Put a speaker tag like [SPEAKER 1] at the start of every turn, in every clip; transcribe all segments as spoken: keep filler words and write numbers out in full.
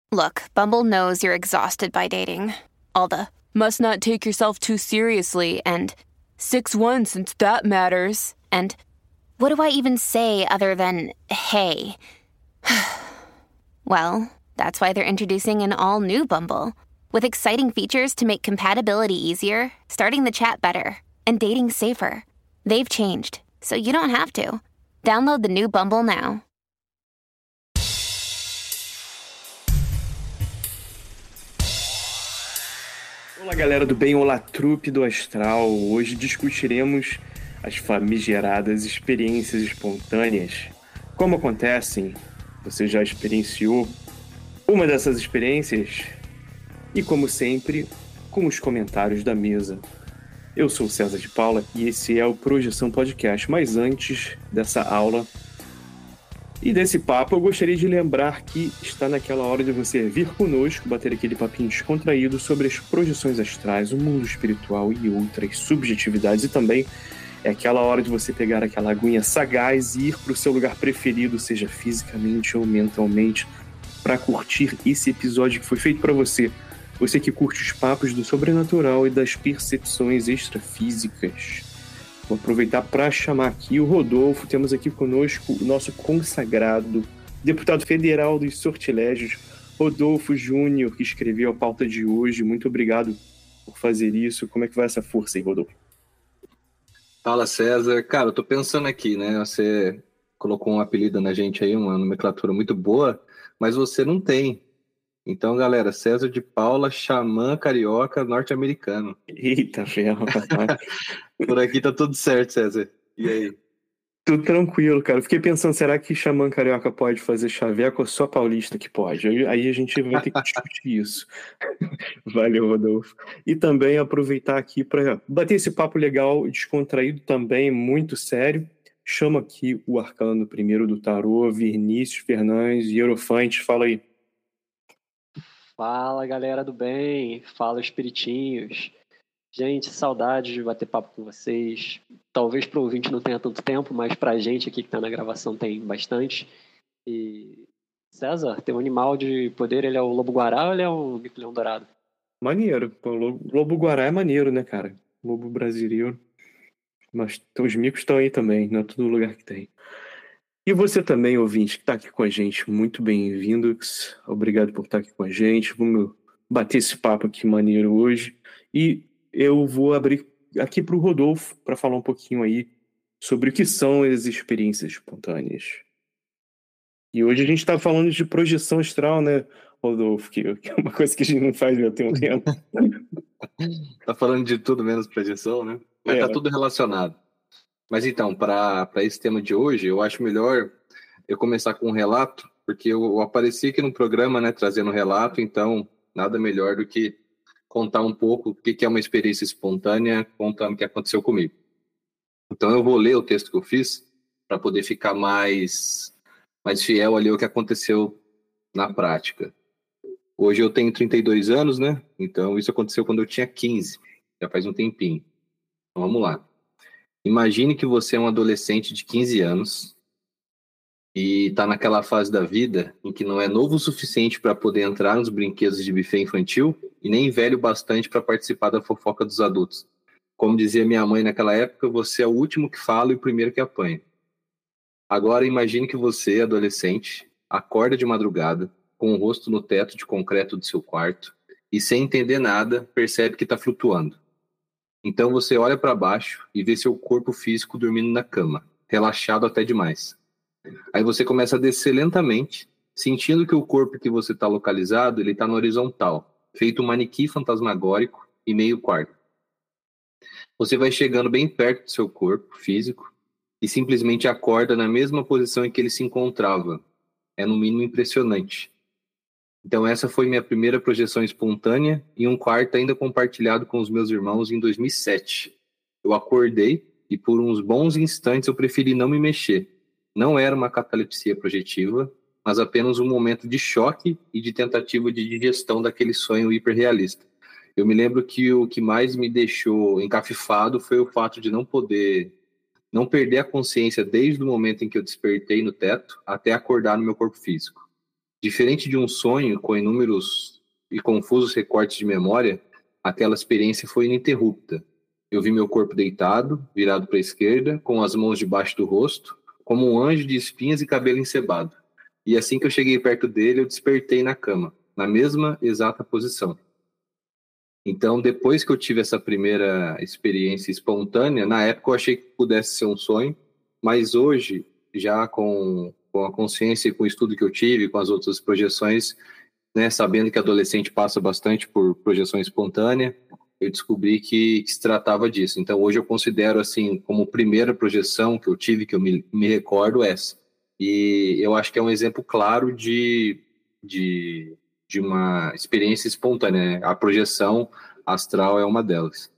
[SPEAKER 1] Look, Bumble knows you're exhausted by dating. All the, must not take yourself too seriously, and six one since that matters. And what do I even say other than, hey? Well, that's why they're introducing an all-new Bumble, with exciting features to make compatibility easier, starting the chat better, and dating safer. They've changed, so you don't have to. Download the new Bumble now.
[SPEAKER 2] Olá, galera do bem, olá, trupe do astral. Hoje discutiremos as famigeradas experiências espontâneas. Como acontecem? Você já experienciou uma dessas experiências? E como sempre, com os comentários da mesa. Eu sou o César de Paula e esse é o Projeção Podcast. Mas antes dessa aula e desse papo, eu gostaria de lembrar que está naquela hora de você vir conosco, bater aquele papinho descontraído sobre as projeções astrais, o mundo espiritual e outras subjetividades. E também é aquela hora de você pegar aquela aguinha sagaz e ir para o seu lugar preferido, seja fisicamente ou mentalmente, para curtir esse episódio que foi feito para você. Você que curte os papos do sobrenatural e das percepções extrafísicas. Vou aproveitar para chamar aqui o Rodolfo. Temos aqui conosco o nosso consagrado deputado federal dos sortilégios, Rodolfo Júnior, que escreveu a pauta de hoje. Muito obrigado por fazer isso. Como é que vai essa força aí, Rodolfo?
[SPEAKER 3] Fala, César. Cara, eu tô pensando aqui, né? Você colocou um apelido na gente aí, uma nomenclatura muito boa, mas você não tem. Então, galera, César de Paula, xamã carioca norte-americano.
[SPEAKER 2] Eita, ferro, rapaz.
[SPEAKER 3] Por aqui tá tudo certo, César. E aí?
[SPEAKER 2] Tudo tranquilo, cara. Fiquei pensando, será que xamã carioca pode fazer chaveco ou só paulista que pode? Aí a gente vai ter que discutir isso. Valeu, Rodolfo. E também aproveitar aqui para bater esse papo legal, descontraído também, muito sério. Chamo aqui o arcano primeiro do tarô, Vinícius Fernandes, Hierofante. Fala aí.
[SPEAKER 4] Fala, galera do bem. Fala, espiritinhos. Gente, saudade de bater papo com vocês. Talvez para o ouvinte não tenha tanto tempo, mas para a gente aqui que está na gravação tem bastante. E César, teu animal de poder, ele é o lobo-guará ou ele é o mico-leão dourado?
[SPEAKER 2] Maneiro. O lobo-guará é maneiro, né, cara? Lobo brasileiro. Mas os micos estão aí também, não é todo lugar que tem. E você também, ouvinte, que está aqui com a gente, muito bem-vindo. Obrigado por estar aqui com a gente. Vamos bater esse papo aqui maneiro hoje. E eu vou abrir aqui para o Rodolfo para falar um pouquinho aí sobre o que são as experiências espontâneas. E hoje a gente está falando de projeção astral, né, Rodolfo? Que, que é uma coisa que a gente não faz já tem um tempo.
[SPEAKER 3] Tá falando de tudo menos projeção, né? Mas
[SPEAKER 2] É.
[SPEAKER 3] tá tudo relacionado. Mas então, para esse tema de hoje, eu acho melhor eu começar com um relato, porque eu, eu apareci aqui no programa, né, trazendo um relato, então nada melhor do que contar um pouco o que, que é uma experiência espontânea, contando o que aconteceu comigo. Então eu vou ler o texto que eu fiz para poder ficar mais, mais fiel ali ao que aconteceu na prática. Hoje eu tenho trinta e dois anos, né? Então isso aconteceu quando eu tinha quinze, já faz um tempinho. Então vamos lá. Imagine que você é um adolescente de quinze anos e está naquela fase da vida em que não é novo o suficiente para poder entrar nos brinquedos de buffet infantil e nem velho bastante para participar da fofoca dos adultos. Como dizia minha mãe naquela época, você é o último que fala e o primeiro que apanha. Agora imagine que você, adolescente, acorda de madrugada com o rosto no teto de concreto do seu quarto e, sem entender nada, percebe que está flutuando. Então você olha para baixo e vê seu corpo físico dormindo na cama, relaxado até demais. Aí você começa a descer lentamente, sentindo que o corpo que você está localizado, ele está no horizontal, feito um manequim fantasmagórico e meio quarto. Você vai chegando bem perto do seu corpo físico e simplesmente acorda na mesma posição em que ele se encontrava. É no mínimo impressionante. Então essa foi minha primeira projeção espontânea em um quarto ainda compartilhado com os meus irmãos em dois mil e sete. Eu acordei e por uns bons instantes eu preferi não me mexer. Não era uma catalepsia projetiva, mas apenas um momento de choque e de tentativa de digestão daquele sonho hiperrealista. Eu me lembro que o que mais me deixou encafifado foi o fato de não poder, não perder a consciência desde o momento em que eu despertei no teto até acordar no meu corpo físico. Diferente de um sonho com inúmeros e confusos recortes de memória, aquela experiência foi ininterrupta. Eu vi meu corpo deitado, virado para a esquerda, com as mãos debaixo do rosto, como um anjo de espinhas e cabelo encebado. E assim que eu cheguei perto dele, eu despertei na cama, na mesma exata posição. Então, depois que eu tive essa primeira experiência espontânea, na época eu achei que pudesse ser um sonho, mas hoje, já com, com a consciência e com o estudo que eu tive, com as outras projeções, né, sabendo que adolescente passa bastante por projeção espontânea, eu descobri que, que se tratava disso. Então, hoje eu considero, assim, como primeira projeção que eu tive, que eu me, me recordo, essa. E eu acho que é um exemplo claro de, de, de uma experiência espontânea, né? A projeção astral é uma delas.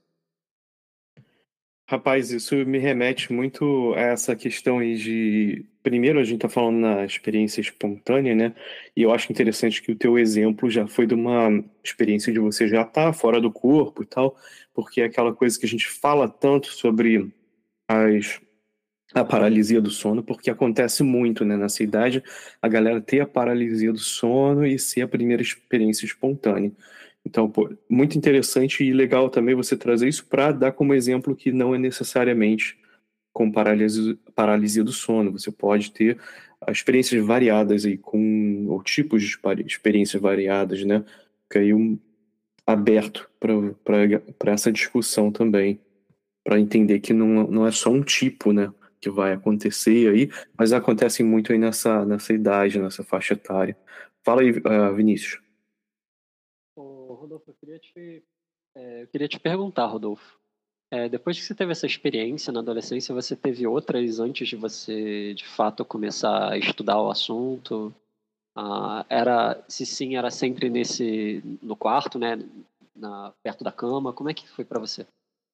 [SPEAKER 2] Rapaz, isso me remete muito a essa questão aí de... Primeiro, a gente tá falando na experiência espontânea, né? E eu acho interessante que o teu exemplo já foi de uma experiência de você já estar fora do corpo e tal, porque é aquela coisa que a gente fala tanto sobre as, a paralisia do sono, porque acontece muito, né? Nessa idade, a galera ter a paralisia do sono e ser a primeira experiência espontânea. Então, pô, muito interessante e legal também você trazer isso para dar como exemplo que não é necessariamente com paralisia, paralisia do sono. Você pode ter experiências variadas aí, com, ou tipos de experiências variadas, né? Que aí um, aberto para essa discussão também, para entender que não, não é só um tipo, né? Que vai acontecer aí, mas acontecem muito aí nessa, nessa idade, nessa faixa etária. Fala aí, uh, Vinícius.
[SPEAKER 4] Ô, Rodolfo, eu queria te, é, eu queria te perguntar, Rodolfo. É, depois que você teve essa experiência na adolescência, você teve outras antes de você, de fato, começar a estudar o assunto? Ah, era, se sim, era sempre nesse, no quarto, né, na, perto da cama? Como é que foi para você?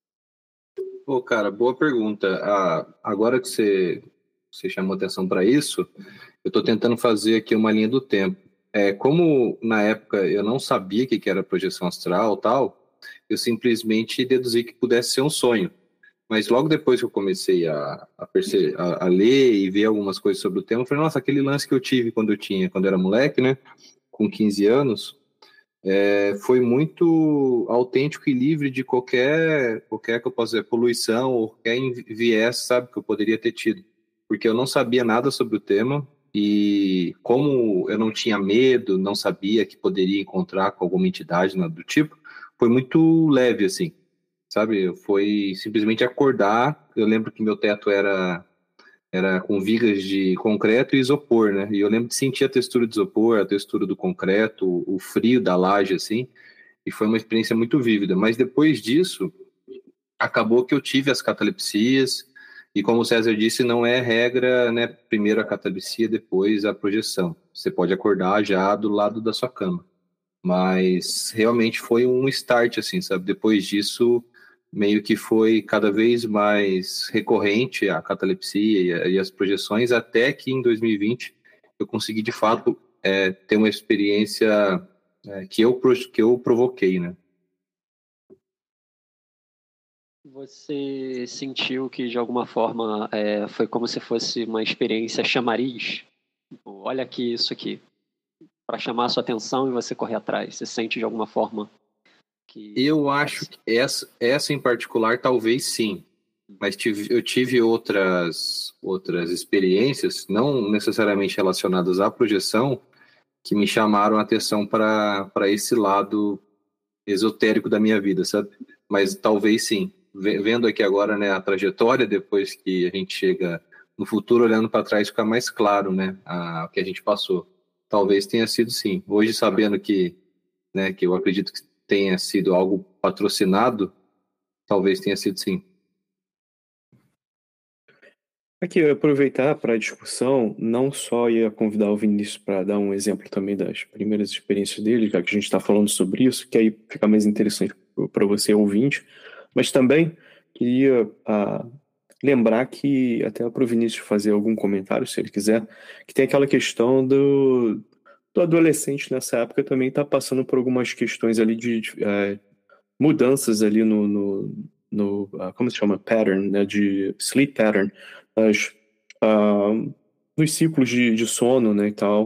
[SPEAKER 3] Pô, cara, boa pergunta. Ah, agora que você, você chamou atenção para isso, eu estou tentando fazer aqui uma linha do tempo. É, como na época eu não sabia o que que era projeção astral e tal, eu simplesmente deduzi que pudesse ser um sonho. Mas logo depois que eu comecei a, a, perce- a, a ler e ver algumas coisas sobre o tema, eu falei, nossa, aquele lance que eu tive quando eu tinha, quando eu era moleque, né, com quinze anos, é, foi muito autêntico e livre de qualquer, qualquer que eu possa dizer, poluição ou qualquer viés, sabe, que eu poderia ter tido. Porque eu não sabia nada sobre o tema e como eu não tinha medo, não sabia que poderia encontrar com alguma entidade nada do tipo, foi muito leve, assim, sabe? Foi simplesmente acordar. Eu lembro que meu teto era era com vigas de concreto e isopor, né? E eu lembro de sentir a textura do isopor, a textura do concreto, o frio da laje, assim, e foi uma experiência muito vívida. Mas depois disso, acabou que eu tive as catalepsias, e como o César disse, não é regra, né? Primeiro a catalepsia, depois a projeção. Você pode acordar já do lado da sua cama. Mas realmente foi um start, assim, sabe? Depois disso, meio que foi cada vez mais recorrente a catalepsia e as projeções, até que em dois mil e vinte eu consegui, de fato, é, ter uma experiência é, que, eu, que eu provoquei, né?
[SPEAKER 4] Você sentiu que, de alguma forma, é, foi como se fosse uma experiência chamariz? Tipo, olha aqui, isso aqui, para chamar a sua atenção e você correr atrás. Você sente, de alguma forma, que...
[SPEAKER 3] Eu acho que essa, essa em particular, talvez sim. Mas tive, eu tive outras, outras experiências, não necessariamente relacionadas à projeção, que me chamaram a atenção para esse lado esotérico da minha vida, sabe? Mas talvez sim. Vendo aqui agora, né, a trajetória, depois que a gente chega no futuro, olhando para trás, fica mais claro, né, a, o que a gente passou. Talvez tenha sido sim. Hoje, sabendo que, né, que eu acredito que tenha sido algo patrocinado, talvez tenha sido sim.
[SPEAKER 2] Aqui, eu ia aproveitar para a discussão, não só ia convidar o Vinícius para dar um exemplo também das primeiras experiências dele, já que a gente está falando sobre isso, que aí fica mais interessante para você, ouvinte, mas também queria ah, lembrar que, até para o Vinícius fazer algum comentário, se ele quiser, que tem aquela questão do, do adolescente nessa época também está passando por algumas questões ali de, de é, mudanças ali no, no, no uh, como se chama? Pattern, né? De sleep pattern, as, uh, nos ciclos de, de sono, né, e tal.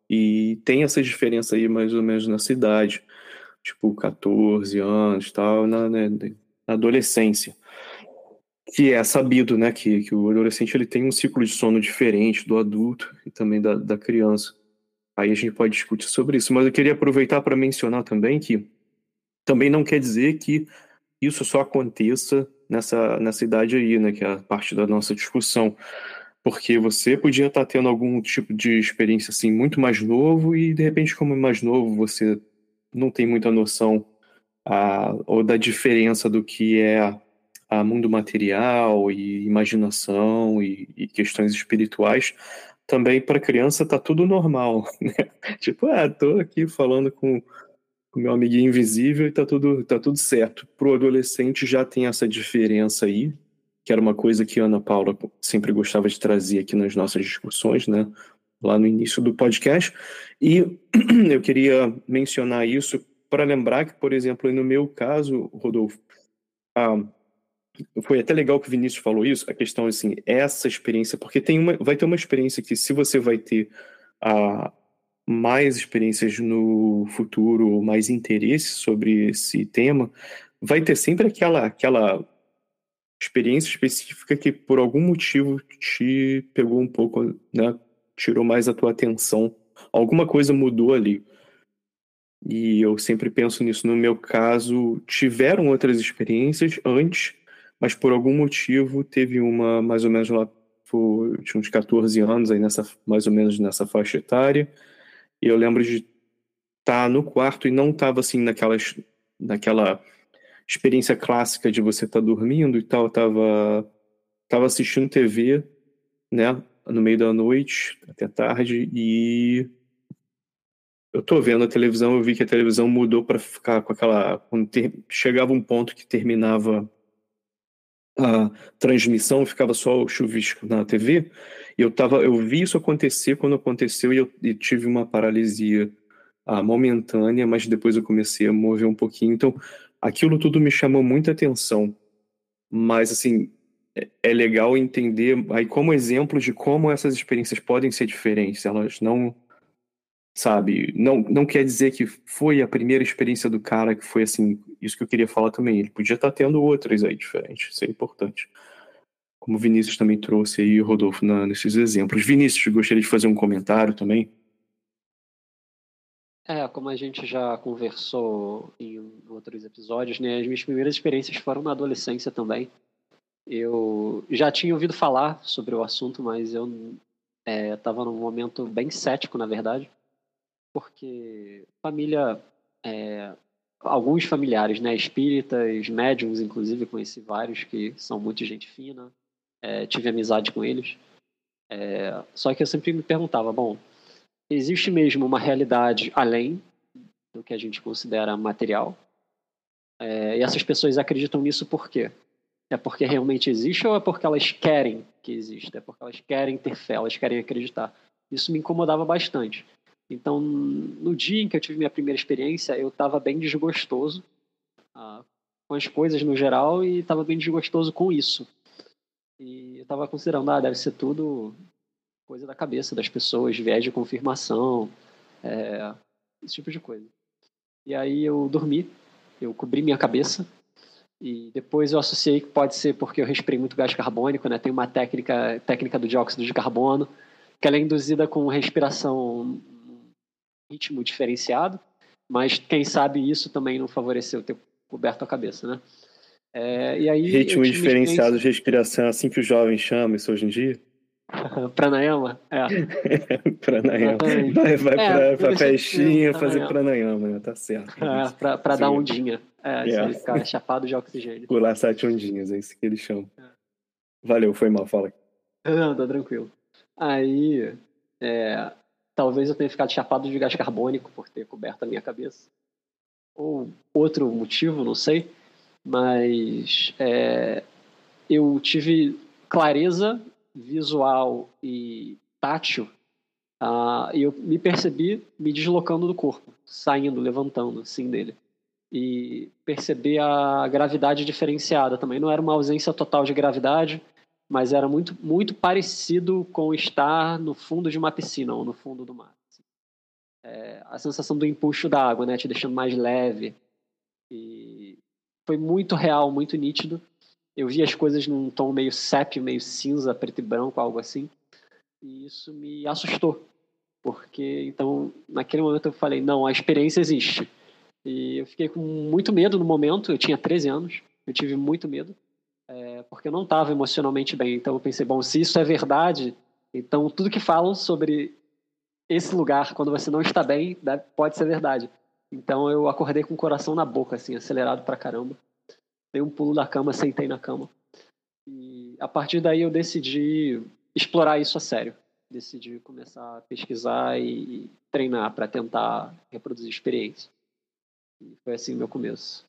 [SPEAKER 2] E tem essa diferença aí mais ou menos na cidade, tipo quatorze anos, tal, na, né, na adolescência. Que é sabido, né, que, que o adolescente ele tem um ciclo de sono diferente do adulto e também da, da criança. Aí a gente pode discutir sobre isso, mas eu queria aproveitar para mencionar também que também não quer dizer que isso só aconteça nessa, nessa idade aí, né, que é a parte da nossa discussão. Porque você podia estar tendo algum tipo de experiência assim muito mais novo e de repente como é mais novo você não tem muita noção a, ou da diferença do que é a mundo material e imaginação e, e questões espirituais. Também para criança tá tudo normal, né? Tipo, ah, tô aqui falando com o meu amiguinho invisível e tá tudo, tá tudo certo. Pro adolescente já tem essa diferença aí, que era uma coisa que a Ana Paula sempre gostava de trazer aqui nas nossas discussões, né? Lá no início do podcast. E eu queria mencionar isso para lembrar que, por exemplo, no meu caso, Rodolfo, ah, foi até legal que o Vinícius falou isso, a questão assim, essa experiência, porque tem uma, vai ter uma experiência que se você vai ter a mais experiências no futuro, mais interesse sobre esse tema, vai ter sempre aquela, aquela experiência específica que por algum motivo te pegou um pouco, né? Tirou mais a tua atenção. Alguma coisa mudou ali. E eu sempre penso nisso. No meu caso, tiveram outras experiências antes, mas por algum motivo teve uma mais ou menos lá, eu tinha uns quatorze anos, aí nessa, mais ou menos nessa faixa etária. E eu lembro de estar no quarto e não estava assim naquelas, naquela experiência clássica de você estar dormindo e tal. Tava, tava assistindo T V, né, no meio da noite, até tarde, e eu tô vendo a televisão, eu vi que a televisão mudou para ficar com aquela... Quando ter, chegava um ponto que terminava a transmissão, ficava só o chuvisco na T V, e eu, tava, eu vi isso acontecer quando aconteceu e eu e tive uma paralisia ah, momentânea, mas depois eu comecei a mover um pouquinho, então aquilo tudo me chamou muita atenção, mas assim, é, é legal entender aí como exemplo de como essas experiências podem ser diferentes, elas não... Sabe, não, não quer dizer que foi a primeira experiência do cara que foi assim, isso que eu queria falar também. Ele podia estar tendo outras aí diferentes, isso é importante. Como o Vinícius também trouxe aí, Rodolfo, na, nesses exemplos. Vinícius, gostaria de fazer um comentário também?
[SPEAKER 4] É, como a gente já conversou em outros episódios, né, as minhas primeiras experiências foram na adolescência também. Eu já tinha ouvido falar sobre o assunto, mas eu estava é, num momento bem cético, na verdade, porque família, é, alguns familiares, né, espíritas, médiums, inclusive, conheci vários que são muito gente fina, é, tive amizade com eles, é, só que eu sempre me perguntava, bom, existe mesmo uma realidade além do que a gente considera material? É, e essas pessoas acreditam nisso por quê? É porque realmente existe ou é porque elas querem que exista? É porque elas querem ter fé, elas querem acreditar? Isso me incomodava bastante. Então, no dia em que eu tive minha primeira experiência, eu estava bem desgostoso ah, com as coisas no geral e estava bem desgostoso com isso. E eu estava considerando, ah, deve ser tudo coisa da cabeça das pessoas, viés de confirmação, é, esse tipo de coisa. E aí eu dormi, eu cobri minha cabeça e depois eu associei que pode ser porque eu respirei muito gás carbônico, né? Tem uma técnica, técnica do dióxido de carbono, que ela é induzida com respiração ritmo diferenciado, mas quem sabe isso também não favoreceu ter coberto a cabeça, né? É, e aí
[SPEAKER 2] ritmo diferenciado de respiração, é assim que os jovens chamam isso hoje em dia?
[SPEAKER 4] Pranayama? É.
[SPEAKER 2] Pranayama. Vai, vai é, pra, pra festinha
[SPEAKER 4] pranayama.
[SPEAKER 2] fazer pranayama, né? Tá certo.
[SPEAKER 4] É, pra, pra dar ondinha. É, yeah. Isso aí, ficar chapado de oxigênio.
[SPEAKER 2] Pular sete ondinhas, é isso que eles chamam. É. Valeu, foi mal, fala.
[SPEAKER 4] Não, tá tranquilo. Aí, é, talvez eu tenha ficado chapado de gás carbônico por ter coberto a minha cabeça. Ou outro motivo, não sei. Mas é, eu tive clareza visual e tátil uh, e eu me percebi me deslocando do corpo, saindo, levantando, assim, dele. E percebi a gravidade diferenciada também. Não era uma ausência total de gravidade, mas era muito, muito parecido com estar no fundo de uma piscina ou no fundo do mar. é, a sensação do empuxo da água, né, te deixando mais leve. E foi muito real, muito nítido. Eu vi as coisas num tom meio sépio, meio cinza, preto e branco, algo assim. E isso me assustou. Porque, então, naquele momento eu falei, não, a experiência existe. E eu fiquei com muito medo no momento, eu tinha treze anos, eu tive muito medo, é, porque eu não estava emocionalmente bem. Então eu pensei, bom, se isso é verdade, então tudo que falam sobre esse lugar, quando você não está bem, pode ser verdade. Então eu acordei com o coração na boca, assim, acelerado pra caramba. Dei um pulo da cama, sentei na cama. E a partir daí eu decidi explorar isso a sério. Decidi começar a pesquisar e treinar para tentar reproduzir experiência. E foi assim o meu começo.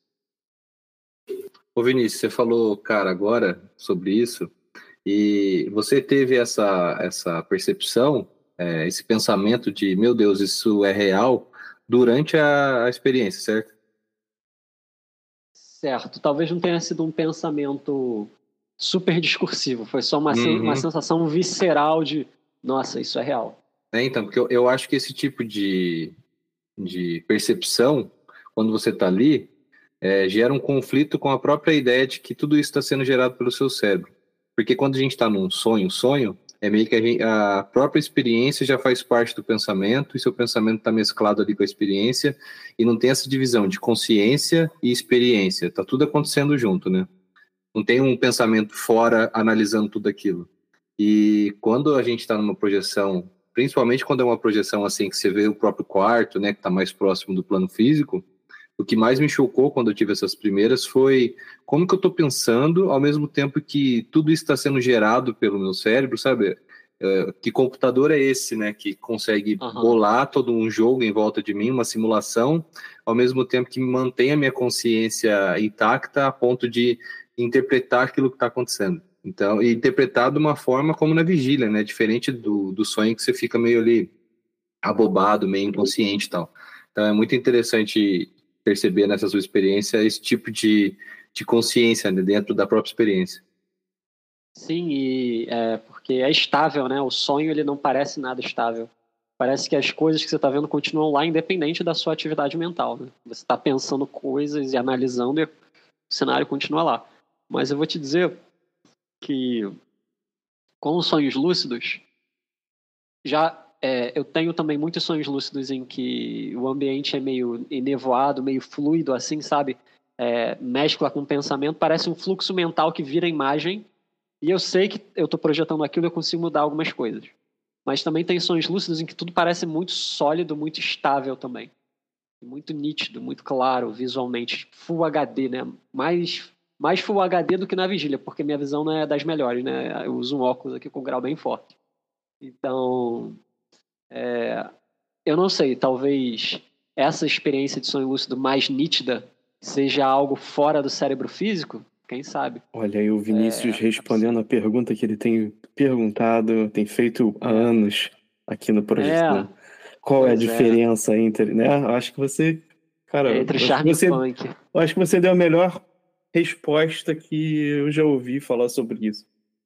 [SPEAKER 3] Ô Vinícius, você falou, cara, agora sobre isso, e você teve essa, essa percepção, é, esse pensamento de, meu Deus, isso é real, durante a, a experiência, certo?
[SPEAKER 4] Certo. Talvez não tenha sido um pensamento super discursivo, foi só uma,
[SPEAKER 3] Uhum.
[SPEAKER 4] uma sensação visceral de, nossa, isso é real.
[SPEAKER 3] É, então, porque eu, eu acho que esse tipo de, de percepção, quando você está ali, é, gera um conflito com a própria ideia de que tudo isso está sendo gerado pelo seu cérebro. Porque quando a gente está num sonho, sonho, é meio que a, gente, a própria experiência já faz parte do pensamento, e seu pensamento está mesclado ali com a experiência, e não tem essa divisão de consciência e experiência. Está tudo acontecendo junto, né? Não tem um pensamento fora analisando tudo aquilo. E quando a gente está numa projeção, principalmente quando é uma projeção assim, que você vê o próprio quarto, né, que está mais próximo do plano físico, o que mais me chocou quando eu tive essas primeiras foi como que eu estou pensando ao mesmo tempo que tudo isso está sendo gerado pelo meu cérebro, sabe? Uh, que computador é esse, né, que consegue uhum. bolar todo um jogo em volta de mim, uma simulação, ao mesmo tempo que mantém a minha consciência intacta a ponto de interpretar aquilo que está acontecendo. Então, e interpretar de uma forma como na vigília, né, diferente do, do sonho que você fica meio ali abobado, meio inconsciente e tal. Então, é muito interessante perceber nessa sua experiência esse tipo de, de consciência, né, dentro da própria experiência.
[SPEAKER 4] Sim, e é, porque é estável, né? O sonho ele não parece nada estável. Parece que as coisas que você está vendo continuam lá, independente da sua atividade mental, né? Você está pensando coisas e analisando e o cenário continua lá. Mas eu vou te dizer que com os sonhos lúcidos, já é, eu tenho também muitos sonhos lúcidos em que o ambiente é meio enevoado, meio fluido, assim, sabe? É, mescla com o pensamento, parece um fluxo mental que vira imagem. E eu sei que eu estou projetando aquilo e eu consigo mudar algumas coisas. Mas também tem sonhos lúcidos em que tudo parece muito sólido, muito estável também. Muito nítido, muito claro, visualmente. Full H D, né? Mais, mais Full H D do que na vigília, porque minha visão não é das melhores, né? Eu uso um óculos aqui com grau bem forte. Então, é, eu não sei, talvez essa experiência de sonho lúcido mais nítida seja algo fora do cérebro físico. Quem sabe?
[SPEAKER 2] Olha aí o Vinícius é, respondendo a pergunta que ele tem perguntado, tem feito há anos aqui no projeto.
[SPEAKER 4] É,
[SPEAKER 2] né? Qual é a diferença
[SPEAKER 4] é.
[SPEAKER 2] entre, né? Eu acho que você, cara,
[SPEAKER 4] entre
[SPEAKER 2] eu
[SPEAKER 4] charme
[SPEAKER 2] você,
[SPEAKER 4] e funk.
[SPEAKER 2] Eu acho que você deu a melhor resposta que eu já ouvi falar sobre isso.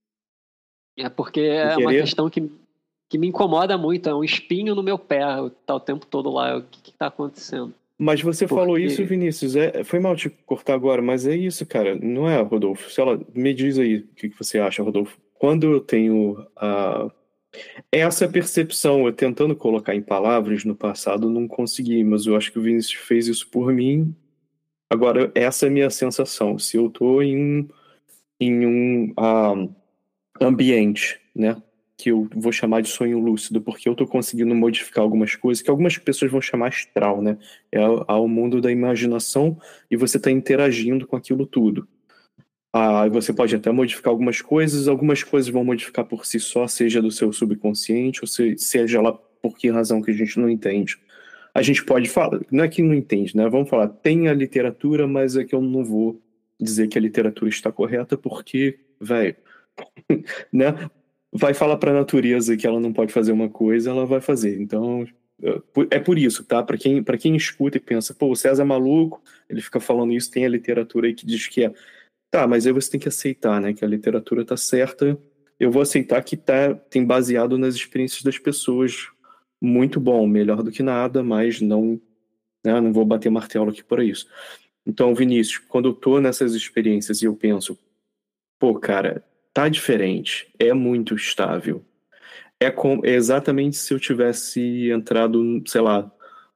[SPEAKER 4] É porque é uma questão que, que me incomoda muito, é um espinho no meu pé, tá o tempo todo lá, o que está acontecendo?
[SPEAKER 2] Mas você
[SPEAKER 4] Porque...
[SPEAKER 2] falou isso, Vinícius, é, foi mal te cortar agora, mas é isso, cara, não é, Rodolfo? Se ela, me diz aí o que você acha, Rodolfo. Quando eu tenho a, essa percepção, eu tentando colocar em palavras no passado, não consegui, mas eu acho que o Vinícius fez isso por mim. Agora, essa é a minha sensação. Se eu tô em um, em um uh, ambiente, né? Que eu vou chamar de sonho lúcido, porque eu tô conseguindo modificar algumas coisas que algumas pessoas vão chamar astral, né? É ao mundo da imaginação e você tá interagindo com aquilo tudo. Ah, você pode até modificar algumas coisas, algumas coisas vão modificar por si só, seja do seu subconsciente, ou seja lá por que razão que a gente não entende. A gente pode falar, não é que não entende, né? Vamos falar, tem a literatura, mas é que eu não vou dizer que a literatura está correta, porque, velho, né? Vai falar para a natureza que ela não pode fazer uma coisa, ela vai fazer. Então, é por isso, tá? Para quem, para quem escuta e pensa, pô, o César é maluco, ele fica falando isso, tem a literatura aí que diz que é. Tá, mas aí você tem que aceitar, né? Que a literatura tá certa. Eu vou aceitar que tá, tem baseado nas experiências das pessoas muito bom, melhor do que nada, mas não, né, não vou bater martelo aqui por isso. Então, Vinícius, quando eu tô nessas experiências e eu penso, pô, cara, tá diferente, é muito estável. É, com, é exatamente se eu tivesse entrado, sei lá,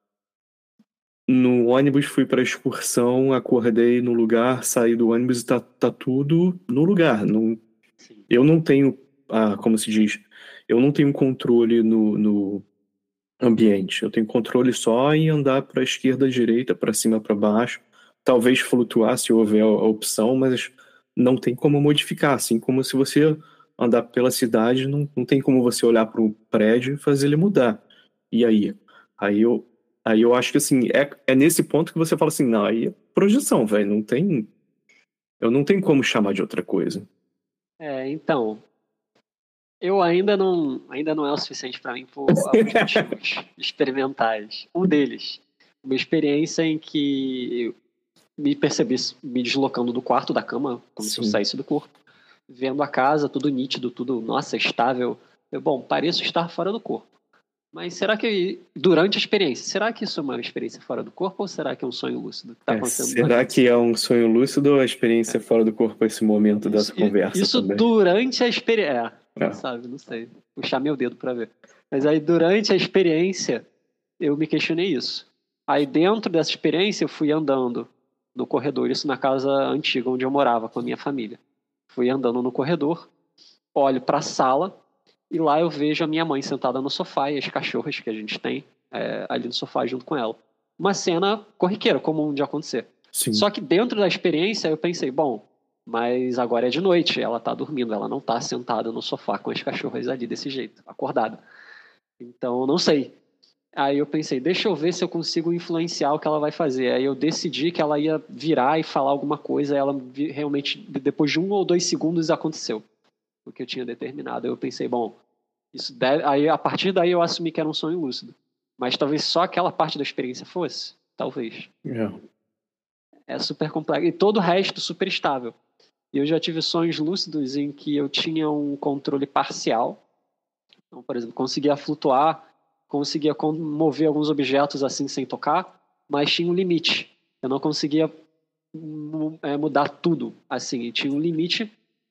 [SPEAKER 2] no ônibus, fui pra excursão, acordei no lugar, saí do ônibus e tá, tá tudo no lugar. Não, eu não tenho, ah, como se diz, eu não tenho controle no, no ambiente. Eu tenho controle só em andar para a esquerda, direita, para cima, para baixo. Talvez flutuar se houver a opção, mas não tem como modificar. Assim como se você andar pela cidade, não, não tem como você olhar para o prédio e fazer ele mudar. E aí? Aí eu, aí eu acho que assim, é, é nesse ponto que você fala assim, não, aí é projeção, velho. Não tem. Eu não tenho como chamar de outra coisa.
[SPEAKER 4] É, então. Eu ainda não, ainda não é o suficiente para mim por alguns motivos experimentais. Um deles, uma experiência em que eu me percebi me deslocando do quarto da cama, como Sim. se eu saísse do corpo, vendo a casa, tudo nítido, tudo, nossa, estável. Eu, bom, pareço estar fora do corpo. Mas será que, durante a experiência, será que isso é uma experiência fora do corpo ou será que é um sonho lúcido que está
[SPEAKER 2] é,
[SPEAKER 4] acontecendo?
[SPEAKER 2] Será que é um sonho lúcido ou a experiência é. fora do corpo esse momento
[SPEAKER 4] isso,
[SPEAKER 2] dessa conversa?
[SPEAKER 4] Isso
[SPEAKER 2] também?
[SPEAKER 4] durante a experiência. É.
[SPEAKER 2] É.
[SPEAKER 4] Não sabe, não sei. Puxar meu dedo pra ver. Mas aí, durante a experiência, eu me questionei isso. Aí, dentro dessa experiência, eu fui andando no corredor, isso na casa antiga onde eu morava com a minha família. Fui andando no corredor, olho pra sala, e lá eu vejo a minha mãe sentada no sofá e as cachorras que a gente tem é, ali no sofá junto com ela. Uma cena corriqueira, comum de acontecer.
[SPEAKER 2] Sim.
[SPEAKER 4] Só que dentro da experiência, eu pensei, bom, mas agora é de noite, ela tá dormindo, ela não tá sentada no sofá com as cachorras ali desse jeito, acordada. Então, eu não sei. Aí eu pensei, deixa eu ver se eu consigo influenciar o que ela vai fazer. Aí eu decidi que ela ia virar e falar alguma coisa, ela realmente, depois de um ou dois segundos, aconteceu o que eu tinha determinado. Eu pensei, bom, isso deve... aí a partir daí eu assumi que era um sonho lúcido. Mas talvez só aquela parte da experiência fosse, talvez.
[SPEAKER 2] É,
[SPEAKER 4] é super complexo. E todo o resto super estável. E eu já tive sonhos lúcidos em que eu tinha um controle parcial. Então, por exemplo, conseguia flutuar, conseguia mover alguns objetos assim sem tocar, mas tinha um limite. Eu não conseguia mudar tudo assim. E tinha um limite,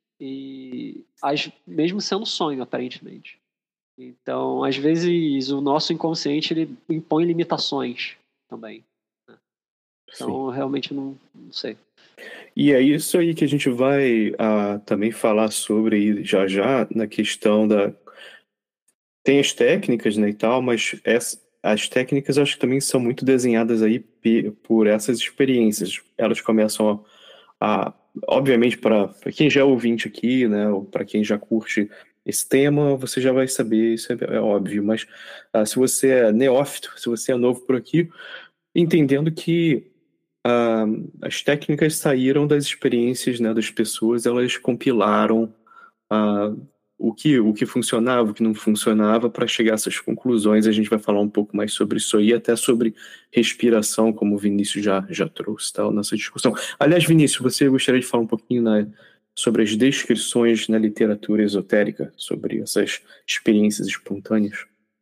[SPEAKER 4] e mesmo sendo sonho, aparentemente. Então, às vezes, o nosso inconsciente ele impõe limitações também. Né? Então, Sim. realmente não, não sei.
[SPEAKER 2] E é isso aí que a gente vai uh, também falar sobre já já na questão da... Tem as técnicas, né, e tal, mas essa, as técnicas acho que também são muito desenhadas aí por essas experiências. Elas começam a... a obviamente, para quem já é ouvinte aqui, né, ou para quem já curte esse tema, você já vai saber, isso é, é óbvio, mas uh, se você é neófito, se você é novo por aqui, entendendo que Uh, as técnicas saíram das experiências, né, das pessoas, elas compilaram uh, o, que, o que funcionava, o que não funcionava, para chegar a essas conclusões. A gente vai falar um pouco mais sobre isso aí, até sobre respiração, como o Vinícius já, já trouxe, tal, nessa discussão. Aliás, Vinícius, você gostaria de falar um pouquinho, né, sobre as descrições na literatura esotérica, sobre essas experiências espontâneas?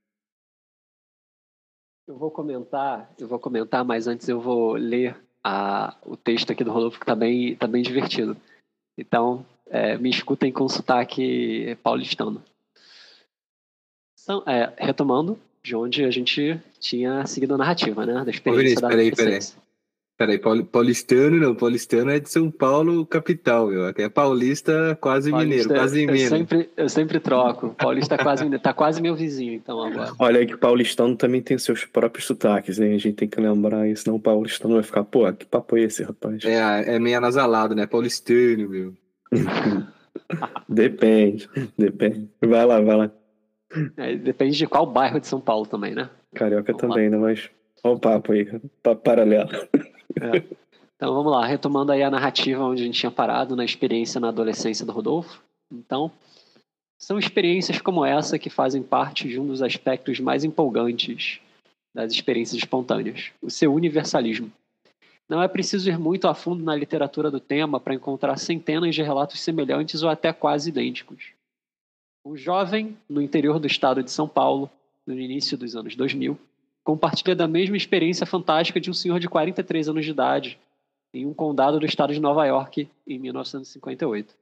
[SPEAKER 4] Eu vou comentar, eu vou comentar, mas antes eu vou ler A, o texto aqui do Rodolfo, que está bem, tá bem divertido. Então, é, me escutem com sotaque paulistano. Então, é, retomando de onde a gente tinha seguido a narrativa, né? Da experiência da
[SPEAKER 3] peraí, peraí. Peraí, paulistano não, paulistano é de São Paulo, capital, meu. Aqui é paulista quase paulista, mineiro, quase
[SPEAKER 4] eu
[SPEAKER 3] mineiro.
[SPEAKER 4] Sempre, eu sempre troco. Paulista quase mineiro, tá quase meu vizinho, então, agora.
[SPEAKER 2] Olha aí que paulistano também tem seus próprios sotaques, hein? A gente tem que lembrar isso, senão o paulistano vai ficar, pô, que papo é esse, rapaz?
[SPEAKER 3] É, é meio anasalado, né? Paulistano, meu.
[SPEAKER 2] Depende, depende. Vai lá, vai lá.
[SPEAKER 4] É, depende de qual bairro de São Paulo também, né?
[SPEAKER 2] Carioca vamos também, lá. Né? Mas olha o papo aí, papo paralelo.
[SPEAKER 4] É. Então vamos lá, retomando aí a narrativa onde a gente tinha parado na experiência na adolescência do Rodolfo. Então, são experiências como essa que fazem parte de um dos aspectos mais empolgantes das experiências espontâneas, o seu universalismo. Não é preciso ir muito a fundo na literatura do tema para encontrar centenas de relatos semelhantes ou até quase idênticos. Um jovem, no interior do estado de São Paulo, no início dos anos dois mil, compartilha da mesma experiência fantástica de um senhor de quarenta e três anos de idade em um condado do estado de Nova York em mil novecentos e cinquenta e oito.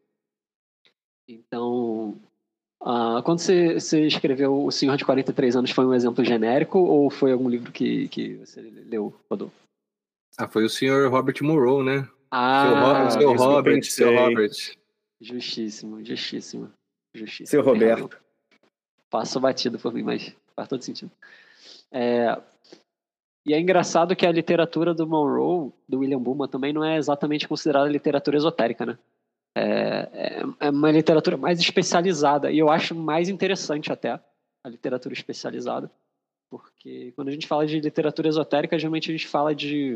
[SPEAKER 4] Então, uh, quando você, você escreveu O Senhor de quarenta e três anos, foi um exemplo genérico ou foi algum livro que, que você leu, Rodolfo?
[SPEAKER 3] Ah, foi o senhor Robert Monroe, né?
[SPEAKER 4] Ah,
[SPEAKER 3] o seu,
[SPEAKER 2] isso que eu
[SPEAKER 3] Robert,
[SPEAKER 2] pensei.
[SPEAKER 3] seu Robert.
[SPEAKER 4] Justíssimo, justíssimo. justíssimo.
[SPEAKER 2] Seu Roberto.
[SPEAKER 4] Passou batido por mim, mas faz todo sentido. É... E é engraçado que a literatura do Monroe, do William Buhlman, também não é exatamente considerada literatura esotérica, né? É, é uma literatura mais especializada, e eu acho mais interessante até a literatura especializada, porque quando a gente fala de literatura esotérica, geralmente a gente fala de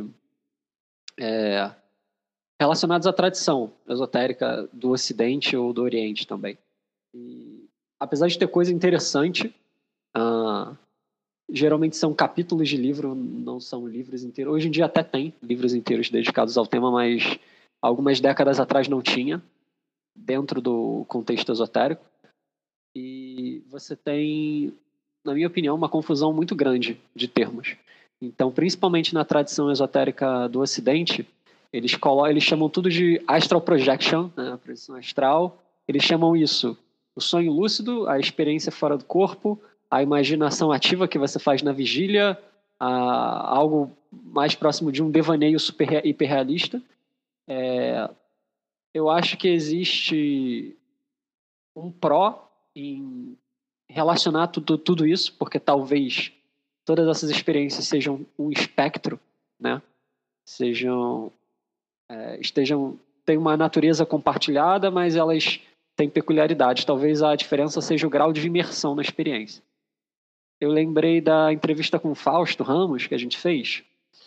[SPEAKER 4] é, relacionados à tradição esotérica do Ocidente ou do Oriente também. E, apesar de ter coisa interessante, uh, geralmente são capítulos de livro, não são livros inteiros. Hoje em dia até tem livros inteiros dedicados ao tema, mas algumas décadas atrás não tinha, dentro do contexto esotérico. E você tem, na minha opinião, uma confusão muito grande de termos. Então, principalmente na tradição esotérica do Ocidente, eles, colocam, eles chamam tudo de astral projection, né, a projeção astral. Eles chamam isso o sonho lúcido, a experiência fora do corpo, a imaginação ativa que você faz na vigília, a, algo mais próximo de um devaneio super hiperrealista. É, eu acho que existe um pró em relacionar tudo, tudo isso, porque talvez todas essas experiências sejam um espectro, né? Sejam, é, estejam, têm uma natureza compartilhada, mas elas têm peculiaridades. Talvez a diferença seja o grau de imersão na experiência. Eu lembrei da entrevista com o Fausto Ramos, que a gente fez,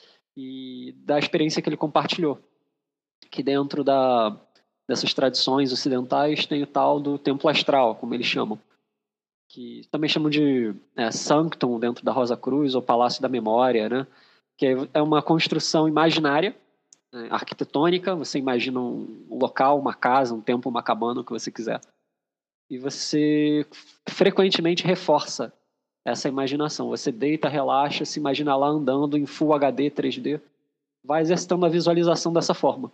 [SPEAKER 4] e da experiência que ele compartilhou, que dentro da, dessas tradições ocidentais tem o tal do templo astral, como eles chamam, que também chamam de é, sanctum dentro da Rosa Cruz, ou Palácio da Memória, né? Que é uma construção imaginária, né, arquitetônica. Você imagina um local, uma casa, um templo, uma cabana, o que você quiser. E você frequentemente reforça essa imaginação. Você deita, relaxa, se imagina lá andando em Full H D, três D, vai exercitando a visualização dessa forma.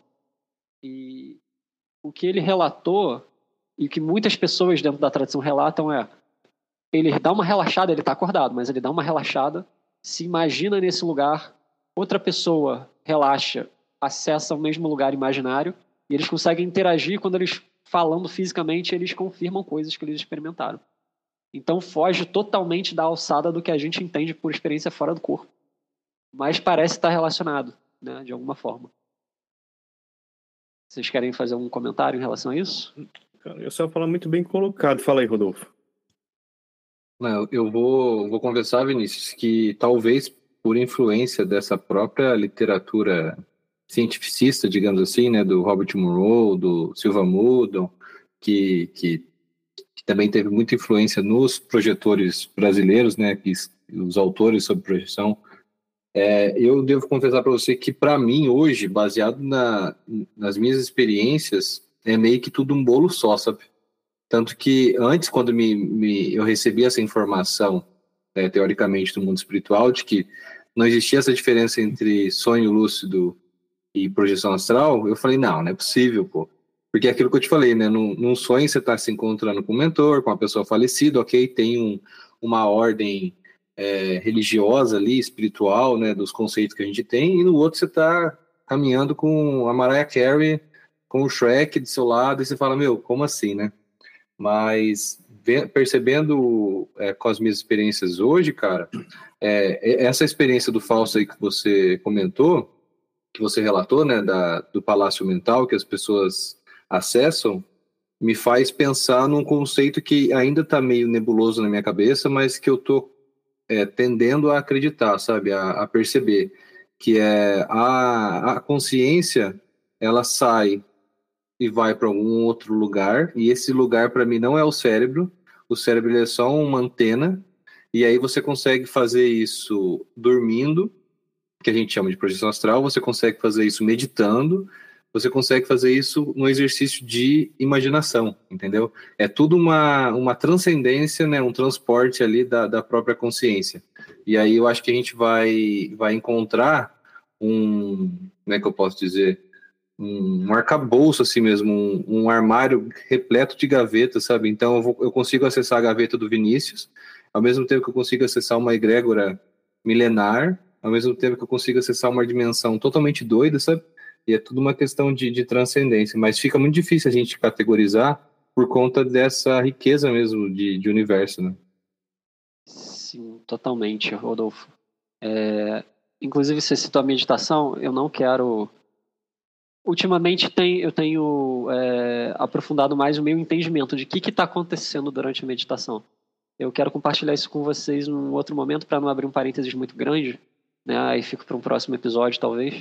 [SPEAKER 4] E o que ele relatou, e que muitas pessoas dentro da tradição relatam, é ele dá uma relaxada, ele está acordado, mas ele dá uma relaxada, se imagina nesse lugar, outra pessoa relaxa, acessa o mesmo lugar imaginário, e eles conseguem interagir. Quando eles, falando fisicamente, eles confirmam coisas que eles experimentaram. Então foge totalmente da alçada do que a gente entende por experiência fora do corpo. Mas parece estar relacionado, né, de alguma forma. Vocês querem fazer um comentário em relação a isso?
[SPEAKER 2] Eu só falar muito bem colocado. Fala aí, Rodolfo.
[SPEAKER 3] Não, eu vou, vou conversar, Vinícius, que talvez por influência dessa própria literatura cientificista, digamos assim, né, do Robert Monroe, do Silva Mudon, que, que, que também teve muita influência nos projetores brasileiros, né, que, os autores sobre projeção. É, eu devo confessar para você que, para mim, hoje, baseado na, nas minhas experiências, é meio que tudo um bolo só, sabe? Tanto que antes, quando me, me, eu recebi essa informação, né, teoricamente, do mundo espiritual, de que não existia essa diferença entre sonho lúcido e projeção astral, eu falei, não, não é possível, pô. Porque é aquilo que eu te falei, né? Num, num sonho você está se encontrando com um mentor, com uma pessoa falecida, ok, tem um, uma ordem é, religiosa ali, espiritual, né, dos conceitos que a gente tem, e no outro você está caminhando com a Mariah Carey, com o Shrek do seu lado, e você fala, meu, como assim, né? Mas percebendo é, com as minhas experiências hoje, cara, é, essa experiência do Fausto aí que você comentou, que você relatou, né, da, do palácio mental que as pessoas acessam, me faz pensar num conceito que ainda está meio nebuloso na minha cabeça, mas que eu estou é, tendendo a acreditar, sabe, a, a perceber, que é a, a consciência, ela sai e vai para algum outro lugar, e esse lugar para mim não é o cérebro, o cérebro é só uma antena, e aí você consegue fazer isso dormindo, que a gente chama de projeção astral, você consegue fazer isso meditando, você consegue fazer isso no exercício de imaginação, entendeu? É tudo uma, uma transcendência, né? Um transporte ali da, da própria consciência. E aí eu acho que a gente vai, vai encontrar um, como é que eu posso dizer, um arcabouço assim mesmo, um, um armário repleto de gavetas, sabe? Então eu, vou, eu consigo acessar a gaveta do Vinícius, ao mesmo tempo que eu consigo acessar uma egrégora milenar, ao mesmo tempo que eu consigo acessar uma dimensão totalmente doida, sabe? E é tudo uma questão de, de transcendência, mas fica muito difícil a gente categorizar por conta dessa riqueza mesmo de, de universo, né?
[SPEAKER 4] Sim, totalmente, Rodolfo. É, inclusive, você citou a meditação, eu não quero... Ultimamente tem, eu tenho é, aprofundado mais o meu entendimento de o que está acontecendo durante a meditação. Eu quero compartilhar isso com vocês num outro momento, para não abrir um parênteses muito grande, né? Aí fico para um próximo episódio, talvez.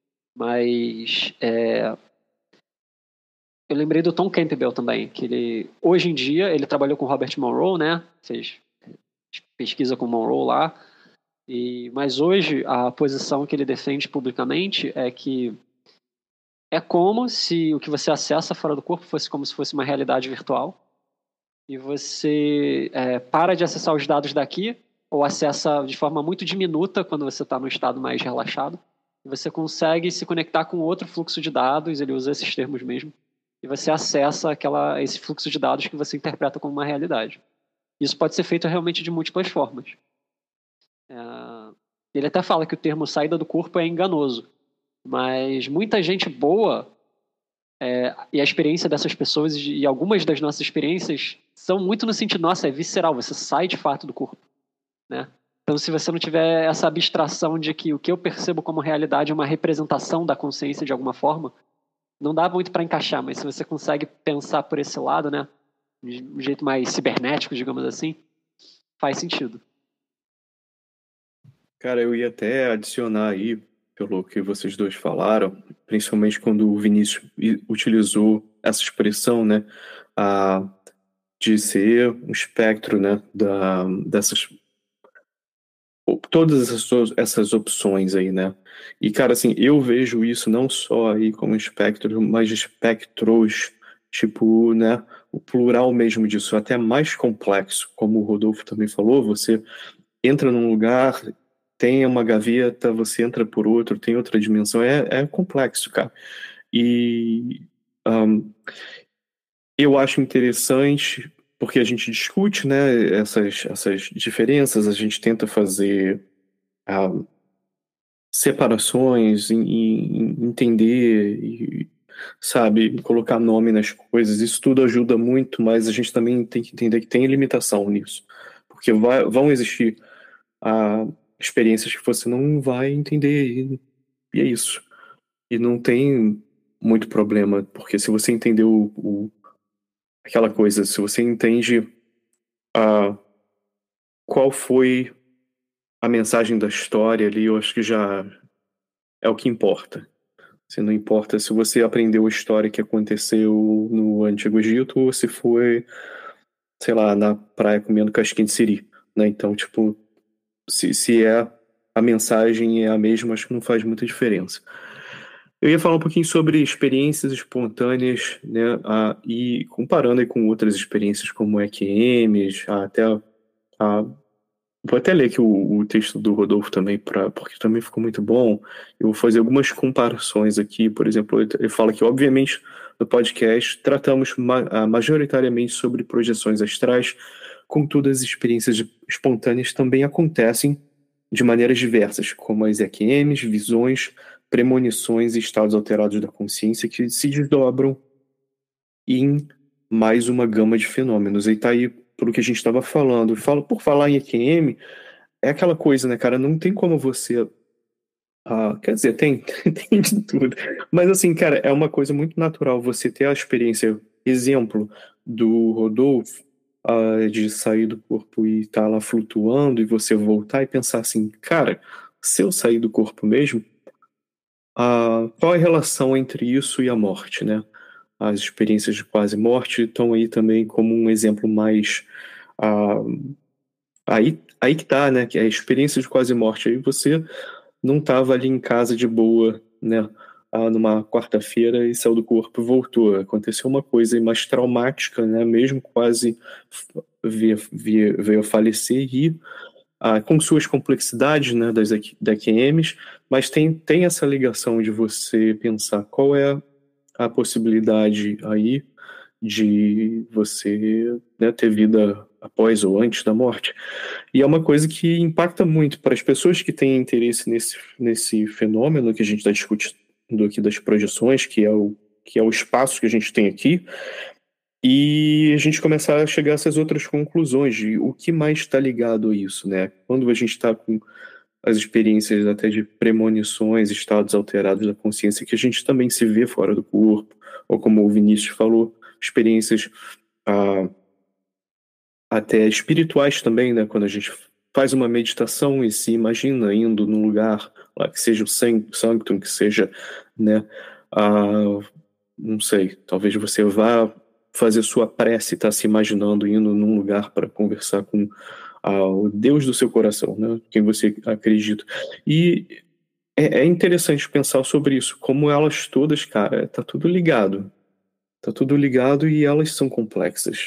[SPEAKER 4] Mas é, eu lembrei do Tom Campbell também, que ele, hoje em dia, ele trabalhou com Robert Monroe, né? Fez pesquisa com Monroe lá. E, mas hoje, a posição que ele defende publicamente é que é como se o que você acessa fora do corpo fosse como se fosse uma realidade virtual. E você é, para de acessar os dados daqui, ou acessa de forma muito diminuta quando você está no estado mais relaxado. E você consegue se conectar com outro fluxo de dados, ele usa esses termos mesmo, e você acessa aquela, esse fluxo de dados que você interpreta como uma realidade. Isso pode ser feito realmente de múltiplas formas. É, ele até fala que o termo saída do corpo é enganoso. Mas muita gente boa, é, e a experiência dessas pessoas, e algumas das nossas experiências, são muito no sentido, nossa, é visceral, você sai de fato do corpo, né? Então, se você não tiver essa abstração de que o que eu percebo como realidade é uma representação da consciência de alguma forma, não dá muito para encaixar, mas se você consegue pensar por esse lado, né, de um jeito mais cibernético, digamos assim, faz sentido.
[SPEAKER 2] Cara, eu ia até adicionar aí, pelo que vocês dois falaram, principalmente quando o Vinícius utilizou essa expressão, né, a, de ser um espectro, né, da, dessas, todas essas, essas opções aí, né, e cara, assim, eu vejo isso não só aí como espectro, mas espectros, tipo, né, o plural mesmo disso, até mais complexo, como o Rodolfo também falou, você entra num lugar, tem uma gaveta, você entra por outro, tem outra dimensão, é, é complexo, cara. E um, eu acho interessante, porque a gente discute, né, essas, essas diferenças, a gente tenta fazer um, separações, e, e entender, e, sabe, colocar nome nas coisas, isso tudo ajuda muito, mas a gente também tem que entender que tem limitação nisso, porque vai, vão existir a experiências que você não vai entender e, e é isso. E não tem muito problema, porque se você entender o, o, aquela coisa, se você entende a, qual foi a mensagem da história ali, eu acho que já é o que importa. Se não importa se você aprendeu a história que aconteceu no Antigo Egito ou se foi, sei lá, na praia comendo casquinha de siri, né? Então, tipo, se, se é a mensagem é a mesma, acho que não faz muita diferença. Eu ia falar um pouquinho sobre experiências espontâneas, né, a, e comparando aí com outras experiências como E Q Ms, a, até a, a, vou até ler aqui o, o texto do Rodolfo também, pra, porque também ficou muito bom. Eu vou fazer algumas comparações aqui, por exemplo, ele, ele fala que, obviamente, no podcast tratamos ma, majoritariamente sobre projeções astrais, contudo, as experiências espontâneas também acontecem de maneiras diversas, como as E Q Ms, visões, premonições e estados alterados da consciência que se desdobram em mais uma gama de fenômenos. E tá aí pelo que a gente estava falando. Falo, por falar em E Q M, é aquela coisa, né, cara? Não tem como você... Ah, quer dizer, tem, tem de tudo. Mas assim, cara, é uma coisa muito natural você ter a experiência, exemplo, do Rodolfo, Uh, de sair do corpo e estar tá lá flutuando e você voltar e pensar assim, cara, se eu sair do corpo mesmo, uh, qual é a relação entre isso e a morte, né? As experiências de quase morte estão aí também como um exemplo mais uh, aí, aí que tá, né? Que é a experiência de quase morte. Aí você não estava ali em casa de boa, né? ah, numa quarta-feira e saiu do corpo e voltou. Aconteceu uma coisa mais traumática, né? Mesmo quase veio, veio, veio a falecer e ah, com suas complexidades, né, das D Q Ms, mas tem, tem essa ligação de você pensar qual é a possibilidade aí de você, né, ter vida após ou antes da morte. E é uma coisa que impacta muito para as pessoas que têm interesse nesse, nesse fenômeno que a gente está discutindo aqui das projeções, que é, o, que é o espaço que a gente tem aqui, e a gente começar a chegar a essas outras conclusões de o que mais está ligado a isso, né? Quando a gente está com as experiências até de premonições, estados alterados da consciência, que a gente também se vê fora do corpo, ou como o Vinícius falou, experiências ah, até espirituais também, né? Quando a gente faz uma meditação e se imagina indo num lugar lá que seja o sanctum, que seja, né? Ah, não sei, talvez você vá fazer sua prece, tá se imaginando indo num lugar para conversar com ah, o Deus do seu coração, né? Quem você acredita. E é, é interessante pensar sobre isso, como elas todas, cara, tá tudo ligado. Tá tudo ligado e elas são complexas.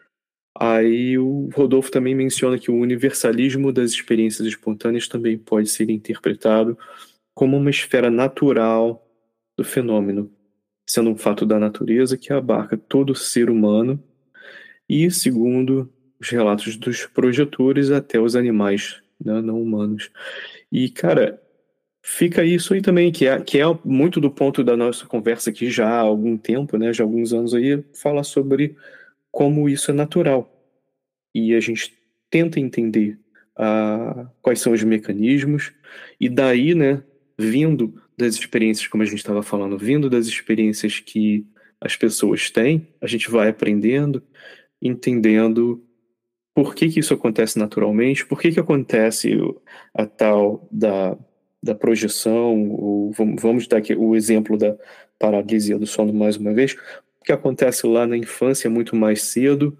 [SPEAKER 2] Aí o Rodolfo também menciona que o universalismo das experiências espontâneas também pode ser interpretado como uma esfera natural do fenômeno, sendo um fato da natureza que abarca todo ser humano e, segundo os relatos dos projetores, até os animais, né, não humanos. E, cara, fica isso aí também, que é, que é muito do ponto da nossa conversa aqui já há algum tempo, né, já há alguns anos aí, falar sobre como isso é natural. E a gente tenta entender ah, quais são os mecanismos, e daí, né, vindo das experiências, como a gente estava falando, vindo das experiências que as pessoas têm, a gente vai aprendendo, entendendo por que que isso acontece naturalmente, por que que acontece a tal da, da projeção, ou vamos, vamos dar aqui o exemplo da paralisia do sono mais uma vez, o que acontece lá na infância muito mais cedo,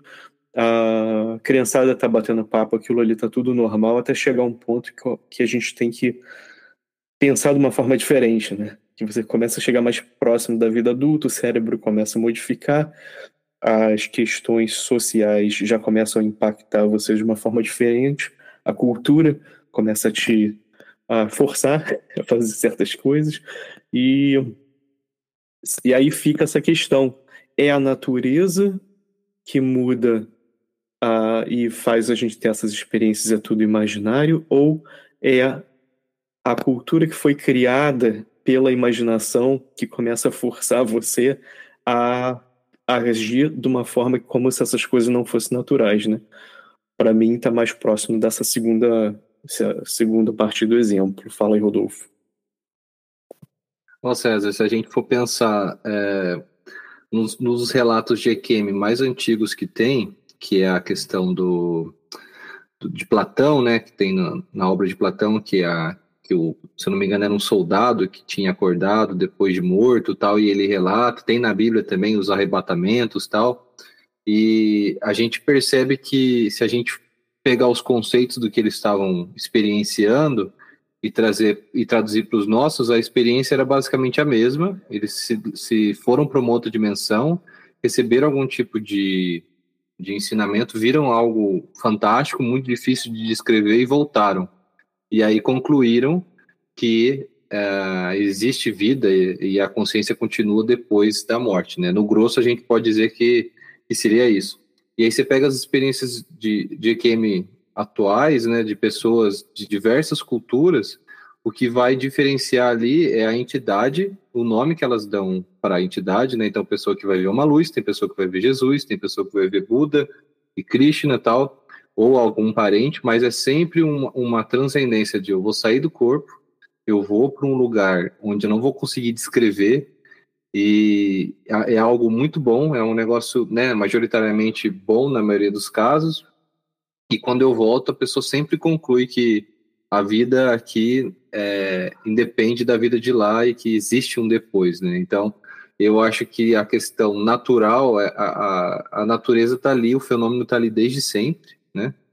[SPEAKER 2] a criançada tá batendo papo, aquilo ali tá tudo normal, até chegar um ponto que, que a gente tem que pensar de uma forma diferente, né? Que você começa a chegar mais próximo da vida adulta, o cérebro começa a modificar, as questões sociais já começam a impactar você de uma forma diferente, a cultura começa a te a forçar a fazer certas coisas, e, e aí fica essa questão, é a natureza que muda uh, e faz a gente ter essas experiências, é tudo imaginário, ou é a cultura que foi criada pela imaginação que começa a forçar você a, a agir de uma forma como se essas coisas não fossem naturais, né? Para mim, está mais próximo dessa segunda, segunda parte do exemplo. Fala aí, Rodolfo.
[SPEAKER 3] Bom, César, se a gente for pensar é, nos, nos relatos de E Q M mais antigos que tem, que é a questão do, do de Platão, né, que tem na, na obra de Platão, que é a que o, se eu não me engano, era um soldado que tinha acordado depois de morto, tal, e ele relata, tem na Bíblia também os arrebatamentos, tal, e a gente percebe que se a gente pegar os conceitos do que eles estavam experienciando e trazer e traduzir para os nossos, a experiência era basicamente a mesma. Eles se, se foram para uma outra dimensão, receberam algum tipo de, de ensinamento, viram algo fantástico, muito difícil de descrever e voltaram. E aí concluíram que uh, existe vida e, e a consciência continua depois da morte, né? No grosso, a gente pode dizer que, que seria isso. E aí você pega as experiências de, de E Q M atuais, né, de pessoas de diversas culturas, o que vai diferenciar ali é a entidade, o nome que elas dão para a entidade, né? Então, pessoa que vai ver uma luz, tem pessoa que vai ver Jesus, tem pessoa que vai ver Buda e Krishna e tal, ou algum parente, mas é sempre uma, uma transcendência de eu vou sair do corpo, eu vou para um lugar onde eu não vou conseguir descrever, e é algo muito bom, é um negócio, né, majoritariamente bom na maioria dos casos, e quando eu volto a pessoa sempre conclui que a vida aqui é, independe da vida de lá e que existe um depois, né? Então eu acho que a questão natural, a, a, a natureza está ali, o fenômeno está ali desde sempre, né?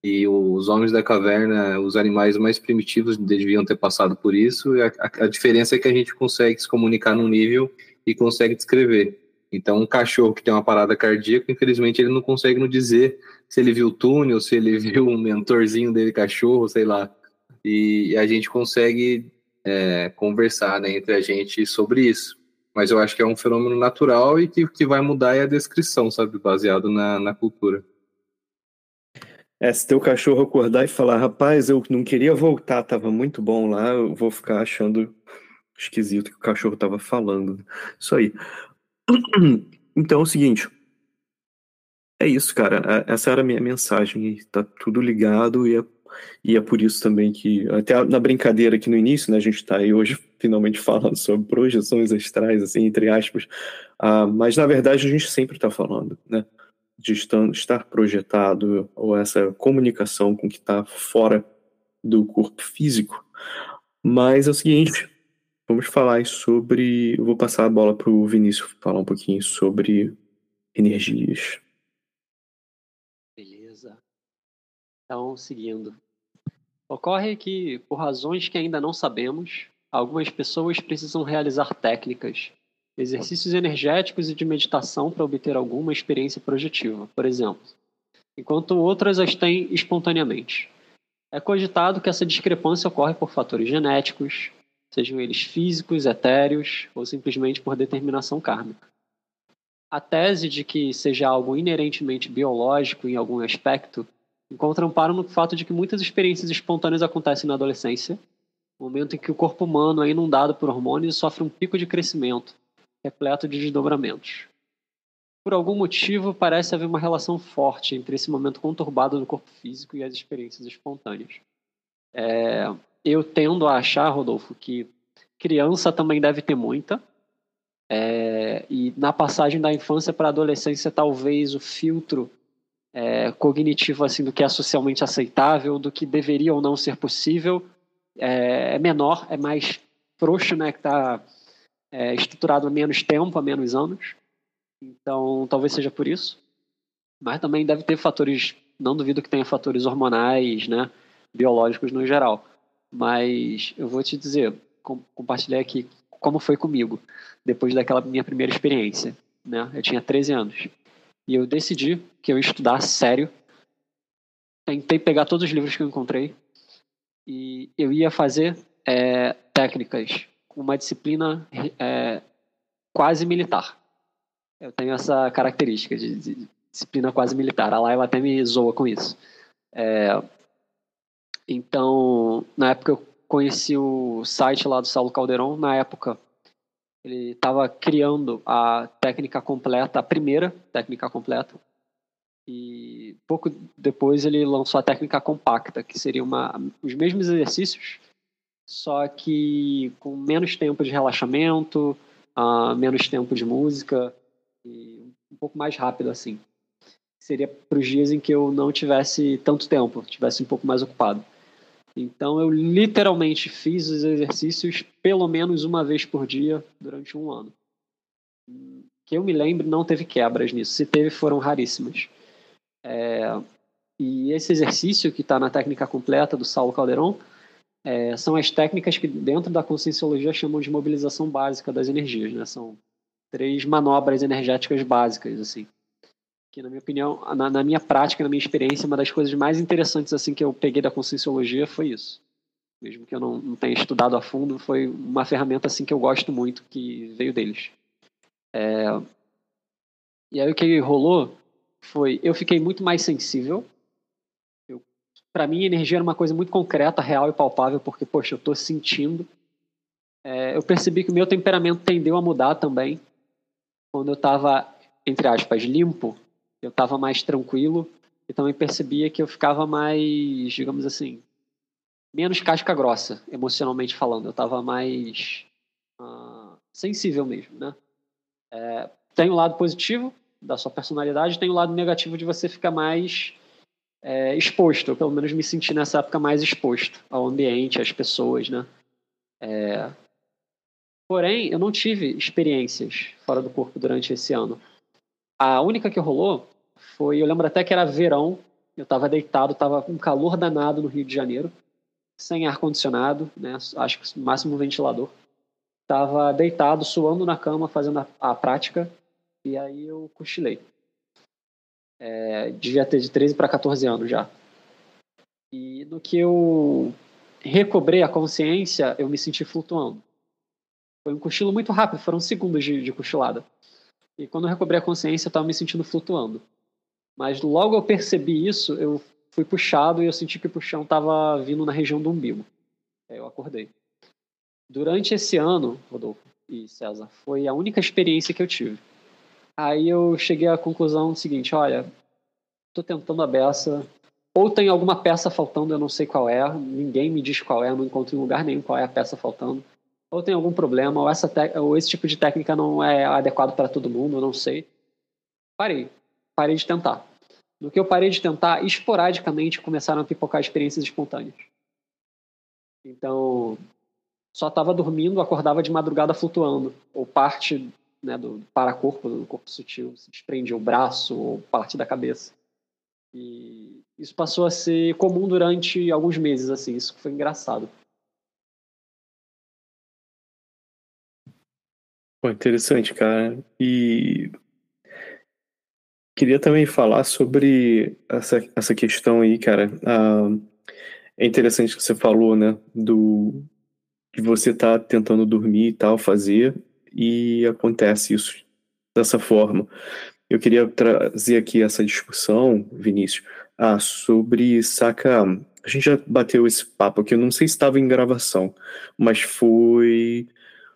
[SPEAKER 3] E os homens da caverna, os animais mais primitivos, deviam ter passado por isso. E a, a, a diferença é que a gente consegue se comunicar num nível e consegue descrever. Então, um cachorro que tem uma parada cardíaca, infelizmente, ele não consegue nos dizer se ele viu o túnel, se ele viu um mentorzinho dele, cachorro, sei lá. E a gente consegue é, conversar, né, entre a gente sobre isso. Mas eu acho que é um fenômeno natural e que, que vai mudar é a descrição, sabe? Baseado na, na cultura.
[SPEAKER 2] É, se teu cachorro acordar e falar, rapaz, eu não queria voltar, tava muito bom lá, eu vou ficar achando esquisito que o cachorro tava falando. Isso aí. Então é o seguinte. É isso, cara. Essa era a minha mensagem. Tá tudo ligado e é, e é por isso também que, até na brincadeira aqui no início, né, a gente tá aí hoje finalmente falando sobre projeções astrais, assim, entre aspas, ah, mas na verdade a gente sempre tá falando, né, de estar projetado ou essa comunicação com o que está fora do corpo físico. Mas é o seguinte, vamos falar sobre... Eu vou passar a bola para o Vinícius falar um pouquinho sobre energias.
[SPEAKER 4] Beleza. Então, seguindo. Ocorre que, por razões que ainda não sabemos, algumas pessoas precisam realizar técnicas, exercícios energéticos e de meditação para obter alguma experiência projetiva, por exemplo, enquanto outras as têm espontaneamente. É cogitado que essa discrepância ocorre por fatores genéticos, sejam eles físicos, etéreos ou simplesmente por determinação kármica. A tese de que seja algo inerentemente biológico em algum aspecto encontra amparo no fato de que muitas experiências espontâneas acontecem na adolescência, momento em que o corpo humano é inundado por hormônios e sofre um pico de crescimento, repleto de desdobramentos. Por algum motivo, parece haver uma relação forte entre esse momento conturbado do corpo físico e as experiências espontâneas. É, eu tendo a achar, Rodolfo, que criança também deve ter muita, é, e na passagem da infância para a adolescência, talvez o filtro é, cognitivo assim, do que é socialmente aceitável, do que deveria ou não ser possível, é, é menor, é mais frouxo, né, que está é, estruturado há menos tempo, há menos anos. Então, talvez seja por isso. Mas também deve ter fatores, não duvido que tenha fatores hormonais, né, biológicos no geral. Mas eu vou te dizer, com, compartilhar aqui como foi comigo, depois daquela minha primeira experiência. Né? Eu tinha treze anos. E eu decidi que eu ia estudar sério. Tentei pegar todos os livros que eu encontrei. E eu ia fazer é, técnicas, uma disciplina é, quase militar. Eu tenho essa característica de, de disciplina quase militar. A Laila até me zoa com isso. É, então, na época eu conheci o site lá do Saulo Calderon. Na época, ele estava criando a técnica completa, a primeira técnica completa. E pouco depois ele lançou a técnica compacta, que seria uma, os mesmos exercícios, só que com menos tempo de relaxamento, uh, menos tempo de música e um pouco mais rápido assim. Seria para os dias em que eu não tivesse tanto tempo, tivesse um pouco mais ocupado. Então eu literalmente fiz os exercícios pelo menos uma vez por dia durante um ano. Que eu me lembro, não teve quebras nisso. Se teve, foram raríssimas. É, e esse exercício que está na técnica completa do Saulo Calderon é, são as técnicas que dentro da Conscienciologia chamam de mobilização básica das energias, né? São três manobras energéticas básicas, assim, que na minha opinião, na, na minha prática, na minha experiência, uma das coisas mais interessantes assim que eu peguei da Conscienciologia foi isso. Mesmo que eu não, não tenha estudado a fundo, foi uma ferramenta assim que eu gosto muito, que veio deles. É, e aí o que rolou foi, eu fiquei muito mais sensível. Para mim, energia era uma coisa muito concreta, real e palpável, porque, poxa, eu estou sentindo. É, eu percebi que o meu temperamento tendeu a mudar também. Quando eu estava, entre aspas, limpo, eu estava mais tranquilo e também percebia que eu ficava mais, digamos assim, menos casca grossa, emocionalmente falando. Eu estava mais uh, sensível mesmo, né? É, tem o lado positivo da sua personalidade, tem o lado negativo de você ficar mais é, exposto. Eu pelo menos me senti nessa época mais exposto ao ambiente, às pessoas, né? É... Porém, eu não tive experiências fora do corpo durante esse ano. A única que rolou foi, eu lembro até que era verão, Eu estava deitado, estava com um calor danado no Rio de Janeiro, sem ar-condicionado, né? Acho que máximo ventilador. Estava deitado, suando na cama, fazendo a, a prática, e aí eu cochilei. É, devia ter de treze para quatorze anos já. E no que eu recobrei a consciência, eu me senti flutuando. Foi um cochilo muito rápido, foram segundos de, de cochilada. E quando eu recobrei a consciência, eu estava me sentindo flutuando. Mas logo eu percebi isso, eu fui puxado e eu senti que o puxão estava vindo na região do umbigo. Aí eu acordei. Durante esse ano, Rodolfo e César, foi a única experiência que eu tive. Aí eu cheguei à conclusão seguinte, olha, estou tentando a beça, ou tem alguma peça faltando, eu não sei qual é, ninguém me diz qual é, não encontro em lugar nenhum qual é a peça faltando, ou tem algum problema, ou, essa te- ou esse tipo de técnica não é adequado para todo mundo, eu não sei. Parei, parei de tentar. No que eu parei de tentar, esporadicamente começaram a pipocar experiências espontâneas. Então, só estava dormindo, acordava de madrugada flutuando, ou parte, né, do paracorpo, do corpo sutil, se desprendia o braço ou parte da cabeça. E isso passou a ser comum durante alguns meses, assim, isso foi engraçado.
[SPEAKER 2] Pô, interessante, cara. E queria também falar sobre essa, essa questão aí, cara. Ah, é interessante que você falou, né, do que você tá tentando dormir e tal, fazer, e acontece isso dessa forma. Eu queria trazer aqui essa discussão, Vinícius, ah, sobre, saca, a gente já bateu esse papo aqui, eu não sei se estava em gravação, mas foi...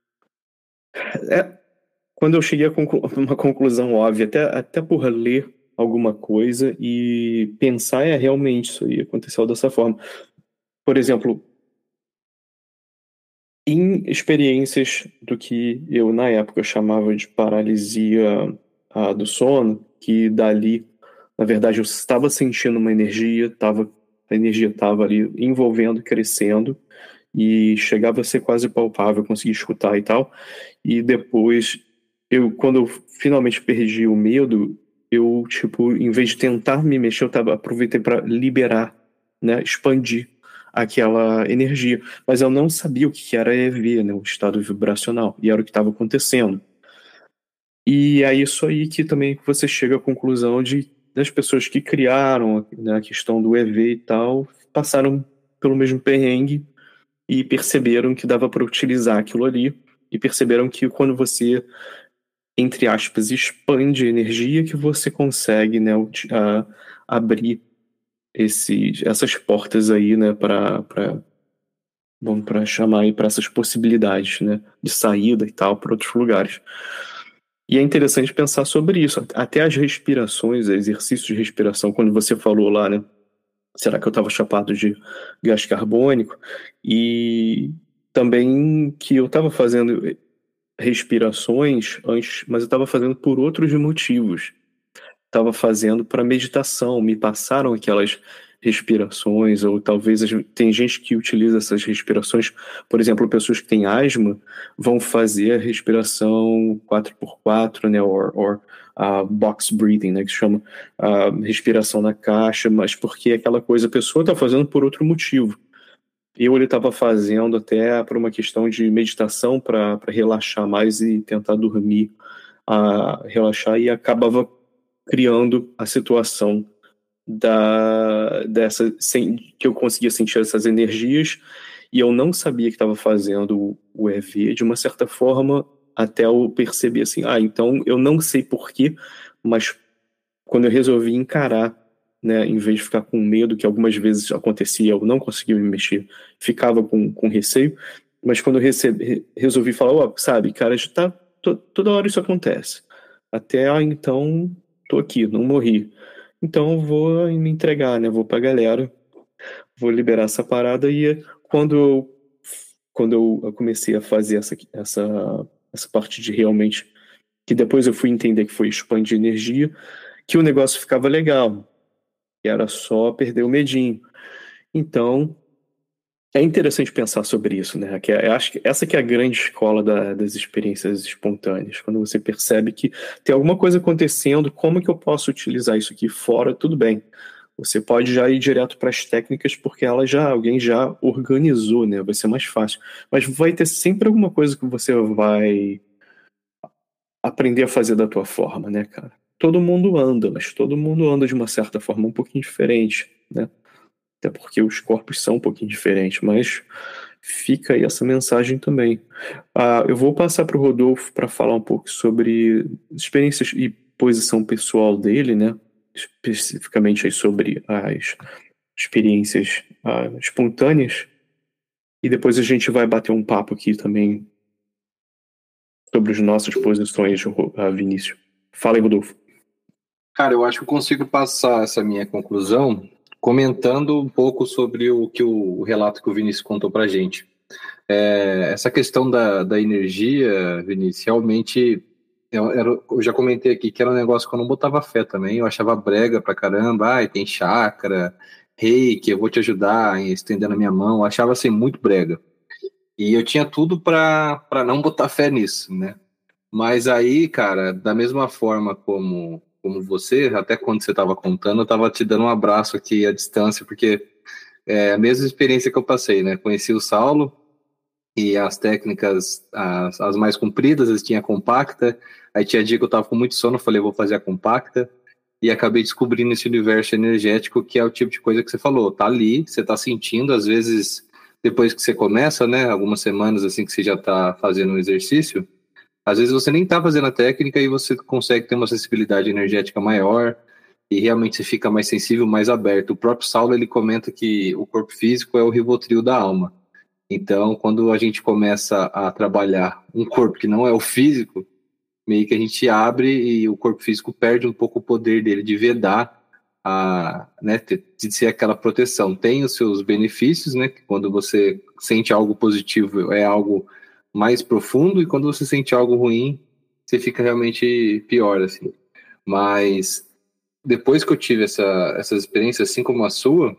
[SPEAKER 2] É, quando eu cheguei a conclu- uma conclusão óbvia, até, até por ler alguma coisa e pensar, é realmente isso aí aconteceu dessa forma. Por exemplo, em experiências do que eu na época chamava de paralisia ah, do sono, que dali, na verdade, eu estava sentindo uma energia, tava, a energia estava ali envolvendo, crescendo, e chegava a ser quase palpável, eu conseguia escutar e tal. E depois, eu, quando eu finalmente perdi o medo, eu, tipo, em vez de tentar me mexer, eu tava, aproveitei para liberar, né, expandir aquela energia. Mas eu não sabia o que era E V, né, o estado vibracional, e era o que estava acontecendo. E é isso aí que também você chega à conclusão de das pessoas que criaram, né, a questão do E V e tal, passaram pelo mesmo perrengue e perceberam que dava para utilizar aquilo ali, e perceberam que quando você, entre aspas, expande a energia, que você consegue, né, uti- a- abrir esses, essas portas aí, né, para vamos para chamar aí para essas possibilidades, né, de saída e tal para outros lugares. E é interessante pensar sobre isso, até as respirações, exercícios de respiração, quando você falou lá, né, será que eu estava chapado de gás carbônico? E também que eu estava fazendo respirações antes, mas eu estava fazendo por outros motivos. Estava fazendo para meditação, me passaram aquelas respirações, ou talvez tem gente que utiliza essas respirações, por exemplo, pessoas que têm asma vão fazer a respiração quatro por quatro, né, or, or uh, box breathing, né, que se chama uh, respiração na caixa, mas porque aquela coisa a pessoa está fazendo por outro motivo. Eu ele estava fazendo até por uma questão de meditação para relaxar mais e tentar dormir, uh, relaxar, e acabava criando a situação da, dessa, sem, que eu conseguia sentir essas energias, e eu não sabia que estava fazendo o E V de uma certa forma, até eu perceber assim, ah, então eu não sei porquê, mas quando eu resolvi encarar, né, em vez de ficar com medo, que algumas vezes acontecia, eu não conseguia me mexer, ficava com, com receio, mas quando eu recebi, resolvi falar, ó, oh, sabe, cara, já tá, to, toda hora isso acontece. Até ah, então, tô aqui, não morri. Então eu vou me entregar, né? Vou pra galera, vou liberar essa parada. E quando eu, quando eu comecei a fazer essa, essa, essa parte de realmente, que depois eu fui entender que foi expandir energia, que o negócio ficava legal. E era só perder o medinho. Então, é interessante pensar sobre isso, né? Que é, eu acho que essa que é a grande escola da, das experiências espontâneas. Quando você percebe que tem alguma coisa acontecendo, como que eu posso utilizar isso aqui fora? Tudo bem. Você pode já ir direto para as técnicas, porque ela já, alguém já organizou, né? Vai ser mais fácil. Mas vai ter sempre alguma coisa que você vai aprender a fazer da tua forma, né, cara? Todo mundo anda, mas todo mundo anda de uma certa forma um pouquinho diferente, né? Até porque os corpos são um pouquinho diferentes, mas fica aí essa mensagem também. Ah, eu vou passar para o Rodolfo para falar um pouco sobre experiências e posição pessoal dele, né? Especificamente aí sobre as experiências ah, espontâneas. E depois a gente vai bater um papo aqui também sobre as nossas posições, ah, Vinícius. Fala aí, Rodolfo.
[SPEAKER 3] Cara, eu acho que eu consigo passar essa minha conclusão comentando um pouco sobre o que o, o relato que o Vinícius contou pra gente. É, essa questão da, da energia, Vinícius, realmente eu, eu já comentei aqui que era um negócio que eu não botava fé também, eu achava brega pra caramba, ai, tem chakra, reiki, eu vou te ajudar estendendo a minha mão, eu achava assim muito brega. E eu tinha tudo pra, pra não botar fé nisso, né? Mas aí, cara, da mesma forma como, como você, até quando você estava contando, eu estava te dando um abraço aqui à distância, porque é a mesma experiência que eu passei, né? Conheci o Saulo e as técnicas, as, as mais compridas, eles tinham a compacta, aí tinha dia que eu estava com muito sono, eu falei, vou fazer a compacta, e acabei descobrindo esse universo energético, que é o tipo de coisa que você falou, tá ali, você tá sentindo, às vezes, depois que você começa, né? Algumas semanas assim que você já tá fazendo um exercício, às vezes você nem está fazendo a técnica e você consegue ter uma sensibilidade energética maior e realmente você fica mais sensível, mais aberto. O próprio Saulo, ele comenta que o corpo físico é o Rivotril da alma. Então, quando a gente começa a trabalhar um corpo que não é o físico, meio que a gente abre e o corpo físico perde um pouco o poder dele de vedar, a, né, de ser aquela proteção. Tem os seus benefícios, né, que quando você sente algo positivo é algo mais profundo, e quando você sente algo ruim, você fica realmente pior, assim. Mas depois que eu tive essa, essas experiências, assim como a sua,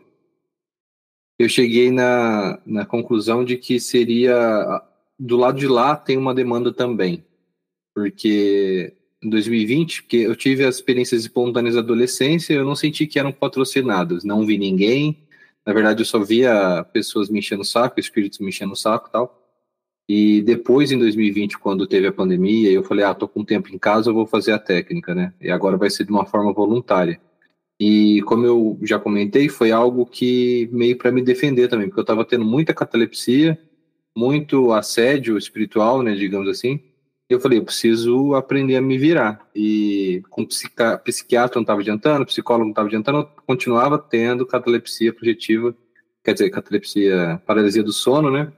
[SPEAKER 3] eu cheguei na, na conclusão de que seria, do lado de lá tem uma demanda também, porque em dois mil e vinte, porque eu tive as experiências espontâneas da adolescência, eu não senti que eram patrocinadas, não vi ninguém, na verdade eu só via pessoas me enchendo o saco, espíritos me enchendo o saco e tal. E depois, em dois mil e vinte, quando teve a pandemia, eu falei, ah, tô com tempo em casa, eu vou fazer a técnica, né? E agora vai ser de uma forma voluntária. E como eu já comentei, foi algo que meio para me defender também, porque eu estava tendo muita catalepsia, muito assédio espiritual, né, digamos assim. E eu falei, eu preciso aprender a me virar. E com psica, psiquiatra não estava adiantando, psicólogo não estava adiantando, eu continuava tendo catalepsia projetiva, quer dizer, catalepsia, paralisia do sono, né?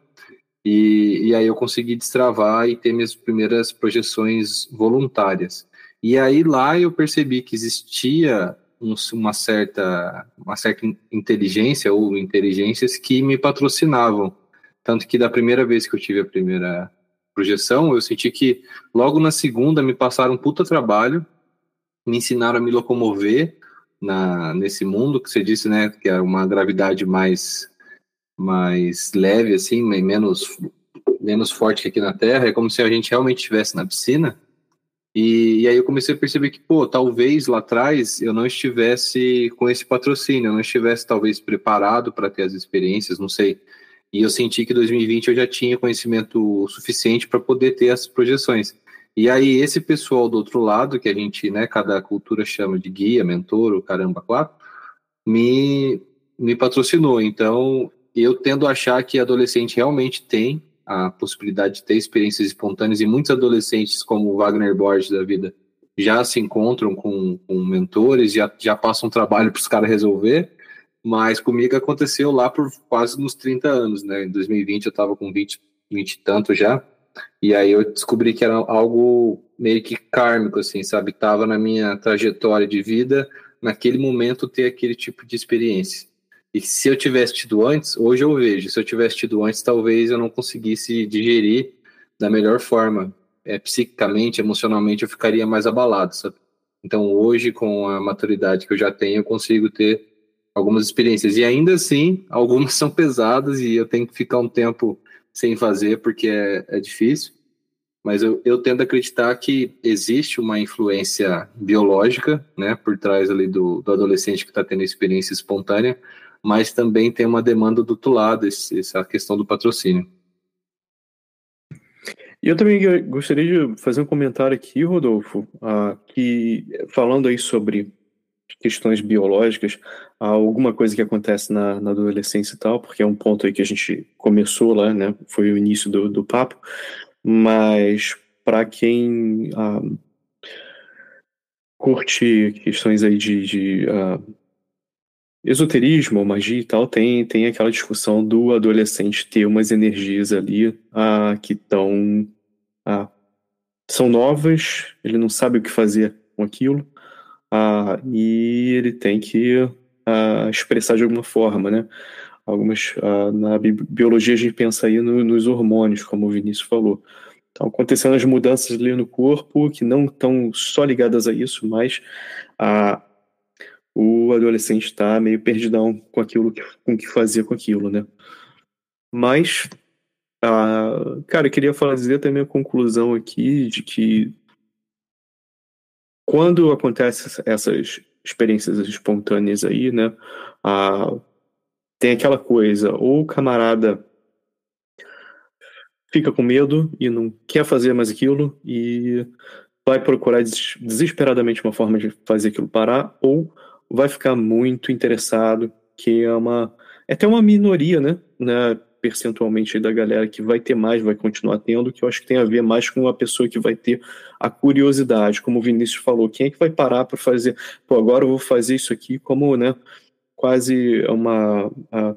[SPEAKER 3] E, e aí eu consegui destravar e ter minhas primeiras projeções voluntárias. E aí lá eu percebi que existia um, uma, certa, uma certa inteligência ou inteligências que me patrocinavam. Tanto que da primeira vez que eu tive a primeira projeção, eu senti que logo na segunda me passaram um puta trabalho, me ensinaram a me locomover na, nesse mundo, que você disse, né, que era uma gravidade mais... mais leve, assim, menos, menos forte que aqui na Terra, é como se a gente realmente estivesse na piscina, e, e aí eu comecei a perceber que, pô, talvez lá atrás eu não estivesse com esse patrocínio, eu não estivesse talvez preparado para ter as experiências, não sei, e eu senti que em dois mil e vinte eu já tinha conhecimento suficiente para poder ter as projeções. E aí esse pessoal do outro lado, que a gente, né, cada cultura chama de guia, mentor, o caramba, quatro, me, me patrocinou, então eu tendo a achar que adolescente realmente tem a possibilidade de ter experiências espontâneas, e muitos adolescentes, como o Wagner Borges da vida, já se encontram com, com mentores, já, já passam um trabalho para os caras resolver, mas comigo aconteceu lá por quase nos trinta anos, né? Em dois mil e vinte eu estava com vinte, vinte e tanto já, e aí eu descobri que era algo meio que kármico, assim, sabe? Estava na minha trajetória de vida, naquele momento, ter aquele tipo de experiência. E se eu tivesse tido antes, hoje eu vejo, se eu tivesse tido antes, talvez eu não conseguisse digerir da melhor forma. É, psiquicamente, emocionalmente, eu ficaria mais abalado, sabe? Então, hoje, com a maturidade que eu já tenho, eu consigo ter algumas experiências. E ainda assim, algumas são pesadas e eu tenho que ficar um tempo sem fazer, porque é, é difícil. mas eu, eu tendo a acreditar que existe uma influência biológica, né, por trás ali do, do adolescente que está tendo experiência espontânea, mas também tem uma demanda do outro lado, esse, essa questão do patrocínio.
[SPEAKER 2] E eu também gostaria de fazer um comentário aqui, Rodolfo, uh, que falando aí sobre questões biológicas, uh, alguma coisa que acontece na, na adolescência e tal, porque é um ponto aí que a gente começou lá, né, foi o início do, do papo, mas para quem uh, curte questões aí de, de uh, esoterismo, magia e tal, tem, tem aquela discussão do adolescente ter umas energias ali uh, que estão Ah, são novas, ele não sabe o que fazer com aquilo, ah, e ele tem que ah, expressar de alguma forma, né? Algumas, ah, na bi- biologia a gente pensa aí no- nos hormônios, como o Vinícius falou. Estão acontecendo as mudanças ali no corpo que não estão só ligadas a isso, mas ah, o adolescente está meio perdidão com aquilo, que- com o que fazer com aquilo, né? Mas ah, cara, eu queria fazer também a conclusão aqui de que quando acontecem essas experiências espontâneas aí, né, ah, tem aquela coisa, ou o camarada fica com medo e não quer fazer mais aquilo e vai procurar des- desesperadamente uma forma de fazer aquilo parar, ou vai ficar muito interessado, que é uma é até uma minoria, né, né, percentualmente aí da galera que vai ter mais, vai continuar tendo, que eu acho que tem a ver mais com a pessoa que vai ter a curiosidade, como o Vinícius falou, quem é que vai parar para fazer, pô, agora eu vou fazer isso aqui como, né, quase uma a-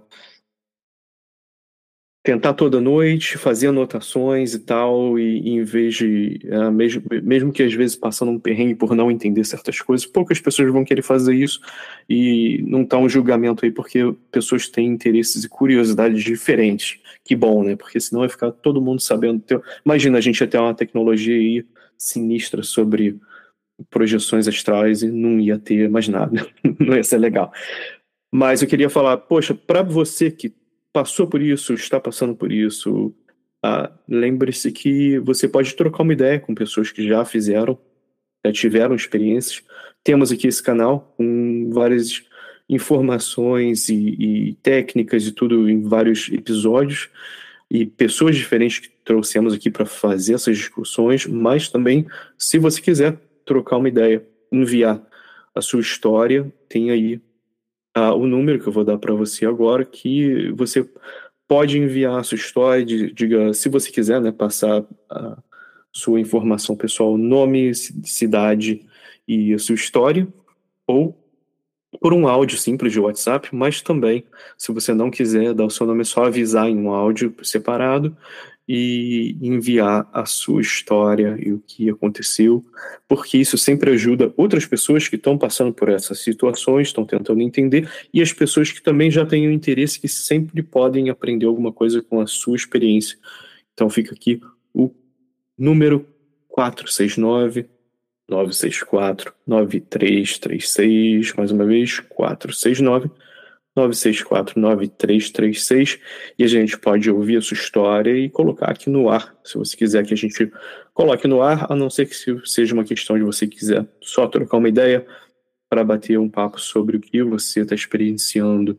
[SPEAKER 2] tentar toda noite, fazer anotações e tal, e, e em vez de, ah, mesmo, mesmo que às vezes passando um perrengue por não entender certas coisas, poucas pessoas vão querer fazer isso e não tá um julgamento aí porque pessoas têm interesses e curiosidades diferentes. Que bom, né? Porque senão vai ficar todo mundo sabendo. Ter... Imagina a gente ia ter uma tecnologia aí sinistra sobre projeções astrais e não ia ter mais nada. Não ia ser legal. Mas eu queria falar, poxa, para você que passou por isso, está passando por isso, ah, lembre-se que você pode trocar uma ideia com pessoas que já fizeram, já tiveram experiências. Temos aqui esse canal com várias informações e, e técnicas e tudo em vários episódios e pessoas diferentes que trouxemos aqui para fazer essas discussões, mas também, se você quiser trocar uma ideia, enviar a sua história, tem aí ah, o número que eu vou dar para você agora, que você pode enviar a sua história, de- diga, se você quiser, né, passar a sua informação pessoal, nome, ci- cidade e a sua história, ou por um áudio simples de WhatsApp, mas também, se você não quiser dar o seu nome, é só avisar em um áudio separado e enviar a sua história e o que aconteceu, porque isso sempre ajuda outras pessoas que estão passando por essas situações, estão tentando entender, e as pessoas que também já têm o interesse, que sempre podem aprender alguma coisa com a sua experiência. Então fica aqui o número quatro seis nove, nove seis quatro, nove três três seis, mais uma vez, quatro seis nove, nove seis quatro, nove três três seis, e a gente pode ouvir a sua história e colocar aqui no ar, se você quiser que a gente coloque no ar, a não ser que seja uma questão de você quiser só trocar uma ideia para bater um papo sobre o que você está experienciando.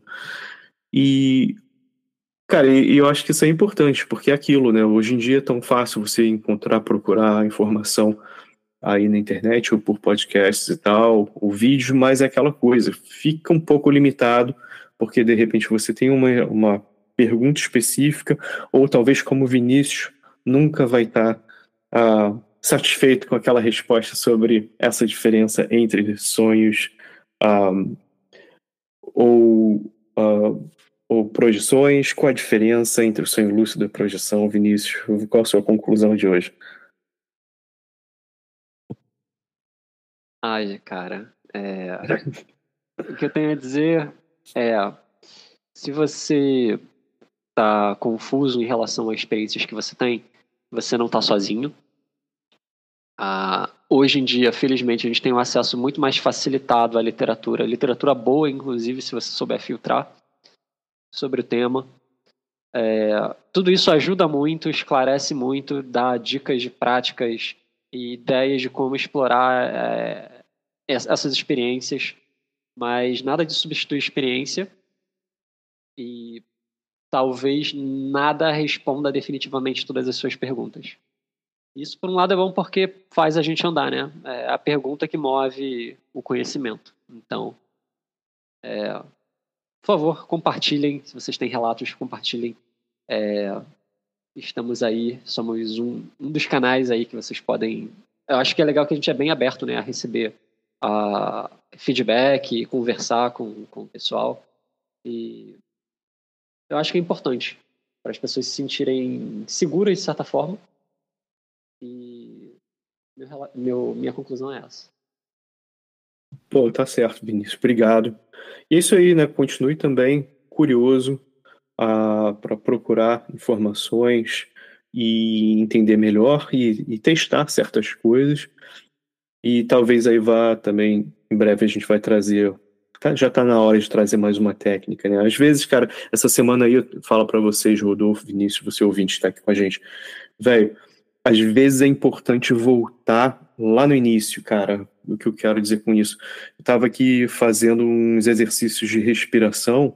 [SPEAKER 2] E, cara, e, e eu acho que isso é importante, porque é aquilo, né? Hoje em dia é tão fácil você encontrar, procurar informação aí na internet ou por podcasts e tal, o vídeo, mas é aquela coisa, fica um pouco limitado, porque de repente você tem uma, uma pergunta específica, ou talvez como o Vinícius nunca vai estar ah, satisfeito com aquela resposta sobre essa diferença entre sonhos ah, ou, ah, ou projeções, qual a diferença entre o sonho lúcido e a projeção, Vinícius? Qual a sua conclusão de hoje?
[SPEAKER 4] Ai, cara, é, o que eu tenho a dizer é, se você tá confuso em relação às experiências que você tem, você não tá sozinho. Ah, hoje em dia, felizmente, a gente tem um acesso muito mais facilitado à literatura, literatura boa, inclusive, se você souber filtrar sobre o tema. É, tudo isso ajuda muito, esclarece muito, dá dicas de práticas e ideias de como explorar é, essas experiências, mas nada de substitui experiência e talvez nada responda definitivamente todas as suas perguntas. Isso, por um lado, é bom porque faz a gente andar, né? É a pergunta que move o conhecimento. Então, é, por favor, compartilhem. Se vocês têm relatos, compartilhem. É, estamos aí, somos um, um dos canais aí que vocês podem... Eu acho que é legal que a gente é bem aberto, né, a receber a feedback, conversar com, com o pessoal. E eu acho que é importante para as pessoas se sentirem seguras, de certa forma. E meu, meu, minha conclusão é essa.
[SPEAKER 2] Pô, tá certo, Vinícius. Obrigado. E é isso aí, né? Continue também curioso uh, para procurar informações e entender melhor e, e testar certas coisas. E talvez aí vá também, em breve a gente vai trazer... Tá, já tá na hora de trazer mais uma técnica, né? Às vezes, cara, essa semana aí eu falo para vocês, Rodolfo, Vinícius, você ouvinte está aqui com a gente. Velho, às vezes é importante voltar lá no início, cara. O que eu quero dizer com isso? Eu estava aqui fazendo uns exercícios de respiração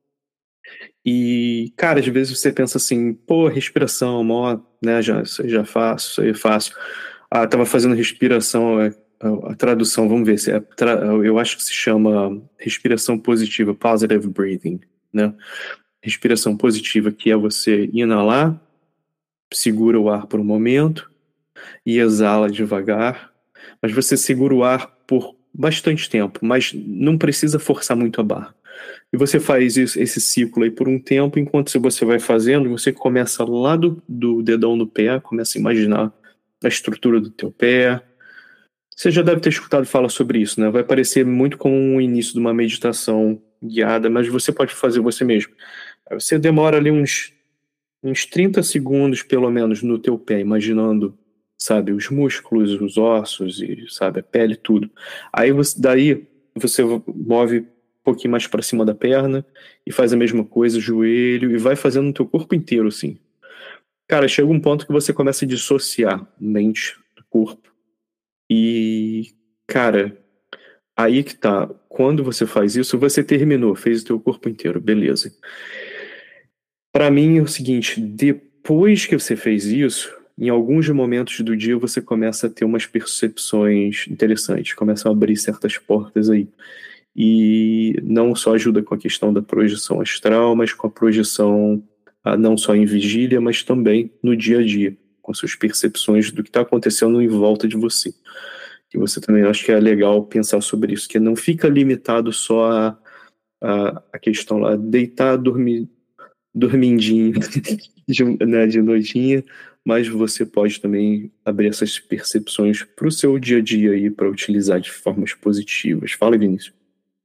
[SPEAKER 2] e, cara, às vezes você pensa assim, pô, respiração, mó, né, já, isso aí já faço, isso aí é fácil. Ah, tava fazendo respiração, é, a, a tradução, vamos ver, se é, tra, eu acho que se chama respiração positiva, positive breathing, né? Respiração positiva, que é você inalar, segura o ar por um momento e exala devagar, mas você segura o ar por bastante tempo, mas não precisa forçar muito a barra. E você faz isso, esse ciclo aí por um tempo, enquanto você vai fazendo, você começa lá do, do dedão no pé, começa a imaginar a estrutura do teu pé. Você já deve ter escutado falar sobre isso, né? Vai parecer muito como o início de uma meditação guiada, mas você pode fazer você mesmo. Você demora ali uns, uns trinta segundos, pelo menos, no teu pé, imaginando, sabe, os músculos, os ossos, e, sabe, a pele, tudo. Aí você, daí você move um pouquinho mais para cima da perna e faz a mesma coisa, joelho, e vai fazendo no teu corpo inteiro, assim. Cara, chega um ponto que você começa a dissociar mente do corpo. E, cara, aí que tá. Quando você faz isso, você terminou, fez o teu corpo inteiro, beleza. Pra mim é o seguinte, depois que você fez isso, em alguns momentos do dia você começa a ter umas percepções interessantes, começam a abrir certas portas aí. E não só ajuda com a questão da projeção astral, mas com a projeção não só em vigília, mas também no dia a dia, com suas percepções do que está acontecendo em volta de você. E você também acho que é legal pensar sobre isso, que não fica limitado só a, a, a questão lá, deitar, dormir, dormindinho de, né, de noitinha, mas você pode também abrir essas percepções para o seu dia a dia aí, para utilizar de formas positivas. Fala, Vinícius.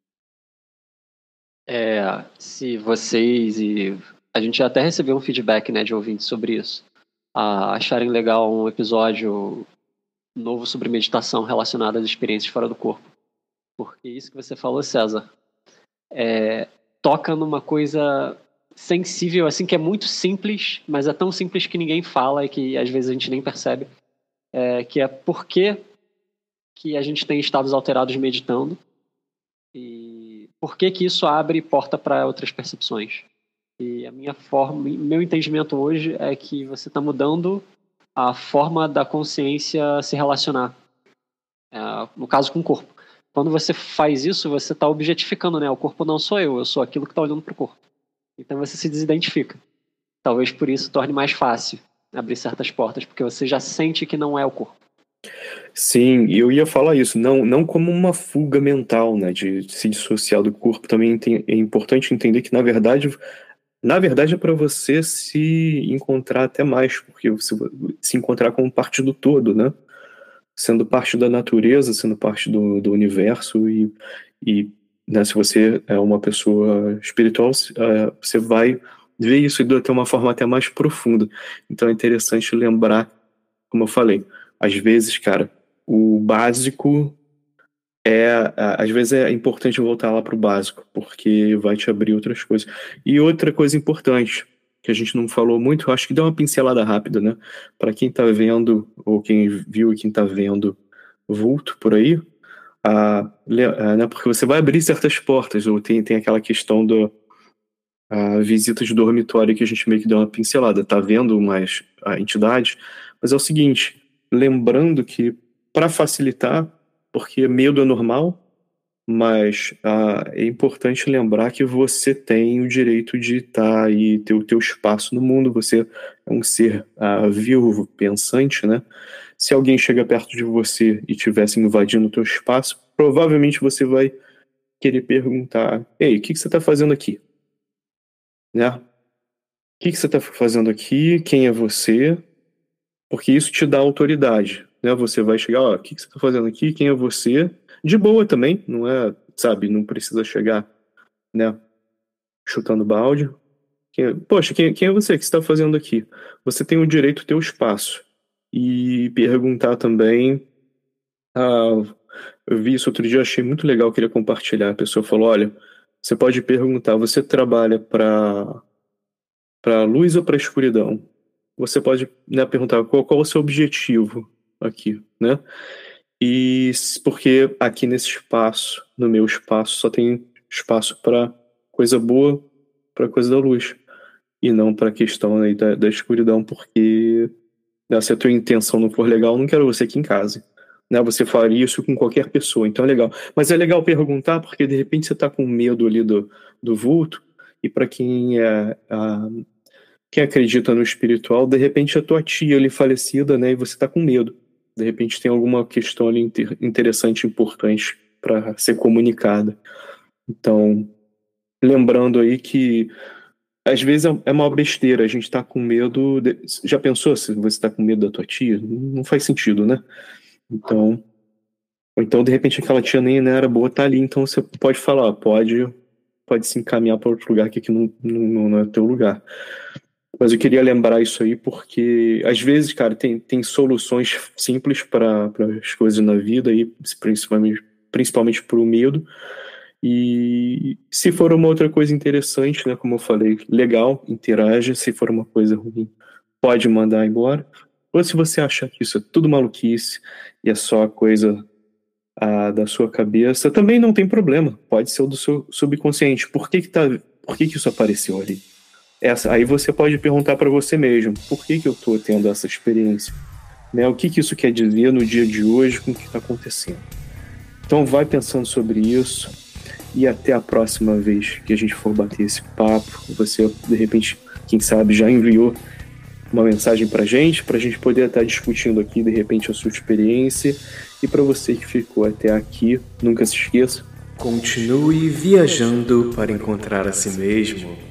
[SPEAKER 4] É, se vocês e... A gente até recebeu um feedback, né, de ouvintes sobre isso. Ah, acharem legal um episódio novo sobre meditação relacionado às experiências fora do corpo. Porque isso que você falou, César, é, toca numa coisa sensível, assim, que é muito simples, mas é tão simples que ninguém fala e que às vezes a gente nem percebe, é, que é por que que a gente tem estados alterados meditando e por que que isso abre porta para outras percepções. E a minha forma, meu entendimento hoje é que você está mudando a forma da consciência se relacionar, é, no caso com o corpo. Quando você faz isso, você está objetificando, né? O corpo não sou eu, eu sou aquilo que está olhando para o corpo. Então você se desidentifica. Talvez por isso torne mais fácil abrir certas portas, porque você já sente que não é o corpo.
[SPEAKER 2] Sim, eu ia falar isso, não, não como uma fuga mental, né, de se dissociar do corpo. Também tem, é importante entender que, na verdade, na verdade é para você se encontrar até mais, porque você se encontrar como parte do todo, né? Sendo parte da natureza, sendo parte do, do universo e, e né, se você é uma pessoa espiritual, você vai ver isso de uma forma até mais profunda. Então é interessante lembrar, como eu falei, às vezes, cara, o básico é, às vezes é importante voltar lá pro básico, porque vai te abrir outras coisas. E outra coisa importante, que a gente não falou muito, eu acho que deu uma pincelada rápida, né? Para quem tá vendo, ou quem viu e quem tá vendo vulto por aí, a, a, né, porque você vai abrir certas portas, ou tem, tem aquela questão do a visita de dormitório que a gente meio que deu uma pincelada, tá vendo mais a entidade, mas é o seguinte, lembrando que para facilitar, porque medo é normal, mas ah, é importante lembrar que você tem o direito de estar aí, ter o teu espaço no mundo, você é um ser ah, vivo, pensante, né? Se alguém chega perto de você e estivesse invadindo o teu espaço, provavelmente você vai querer perguntar, ei, o que, que você está fazendo aqui? Né? O que, que você está fazendo aqui? Quem é você? Porque isso te dá autoridade, né? Você vai chegar, ó, o que, que você está fazendo aqui? Quem é você? De boa também, não é, sabe, não precisa chegar, né, chutando balde. Quem, poxa, quem, quem é você? O que você está fazendo aqui? Você tem o direito ao teu espaço. E perguntar também, ah, eu vi isso outro dia, achei muito legal, queria compartilhar. A pessoa falou, olha, você pode perguntar, você trabalha para para luz ou para escuridão? Você pode, né, perguntar qual, qual é o seu objetivo aqui, né? E porque aqui nesse espaço, no meu espaço, só tem espaço para coisa boa, para coisa da luz, e não para a questão aí da, da escuridão, porque, né, se a tua intenção não for legal, não quero você aqui em casa, né? Você faria isso com qualquer pessoa, então é legal. Mas é legal perguntar, porque de repente você está com medo ali do, do vulto, e para quem é a, quem acredita no espiritual, de repente a tua tia ali falecida, né, e você está com medo. De repente tem alguma questão ali inter- interessante, importante para ser comunicada. Então, lembrando aí que às vezes é uma besteira, a gente tá com medo... De... Já pensou se você tá com medo da tua tia? Não faz sentido, né? Então, ou então de repente aquela tia nem era boa, tá ali, então você pode falar, pode, pode se encaminhar para outro lugar, que aqui não, não, não é teu lugar. Mas eu queria lembrar isso aí porque, às vezes, cara, tem, tem soluções simples para as coisas na vida, aí, principalmente, principalmente para o medo. E se for uma outra coisa interessante, né, como eu falei, legal, interaja. Se for uma coisa ruim, pode mandar embora. Ou se você achar que isso é tudo maluquice e é só coisa ah, da sua cabeça, também não tem problema. Pode ser o do seu subconsciente. Por que que, tá, por que, que isso apareceu ali? Essa, aí você pode perguntar para você mesmo, por que que eu estou tendo essa experiência? Né? O que que isso quer dizer no dia de hoje com o que está acontecendo? Então vai pensando sobre isso e até a próxima vez que a gente for bater esse papo, você de repente, quem sabe, já enviou uma mensagem para a gente, para a gente poder estar discutindo aqui de repente a sua experiência. E para você que ficou até aqui, nunca se esqueça,
[SPEAKER 5] continue viajando para encontrar a si mesmo.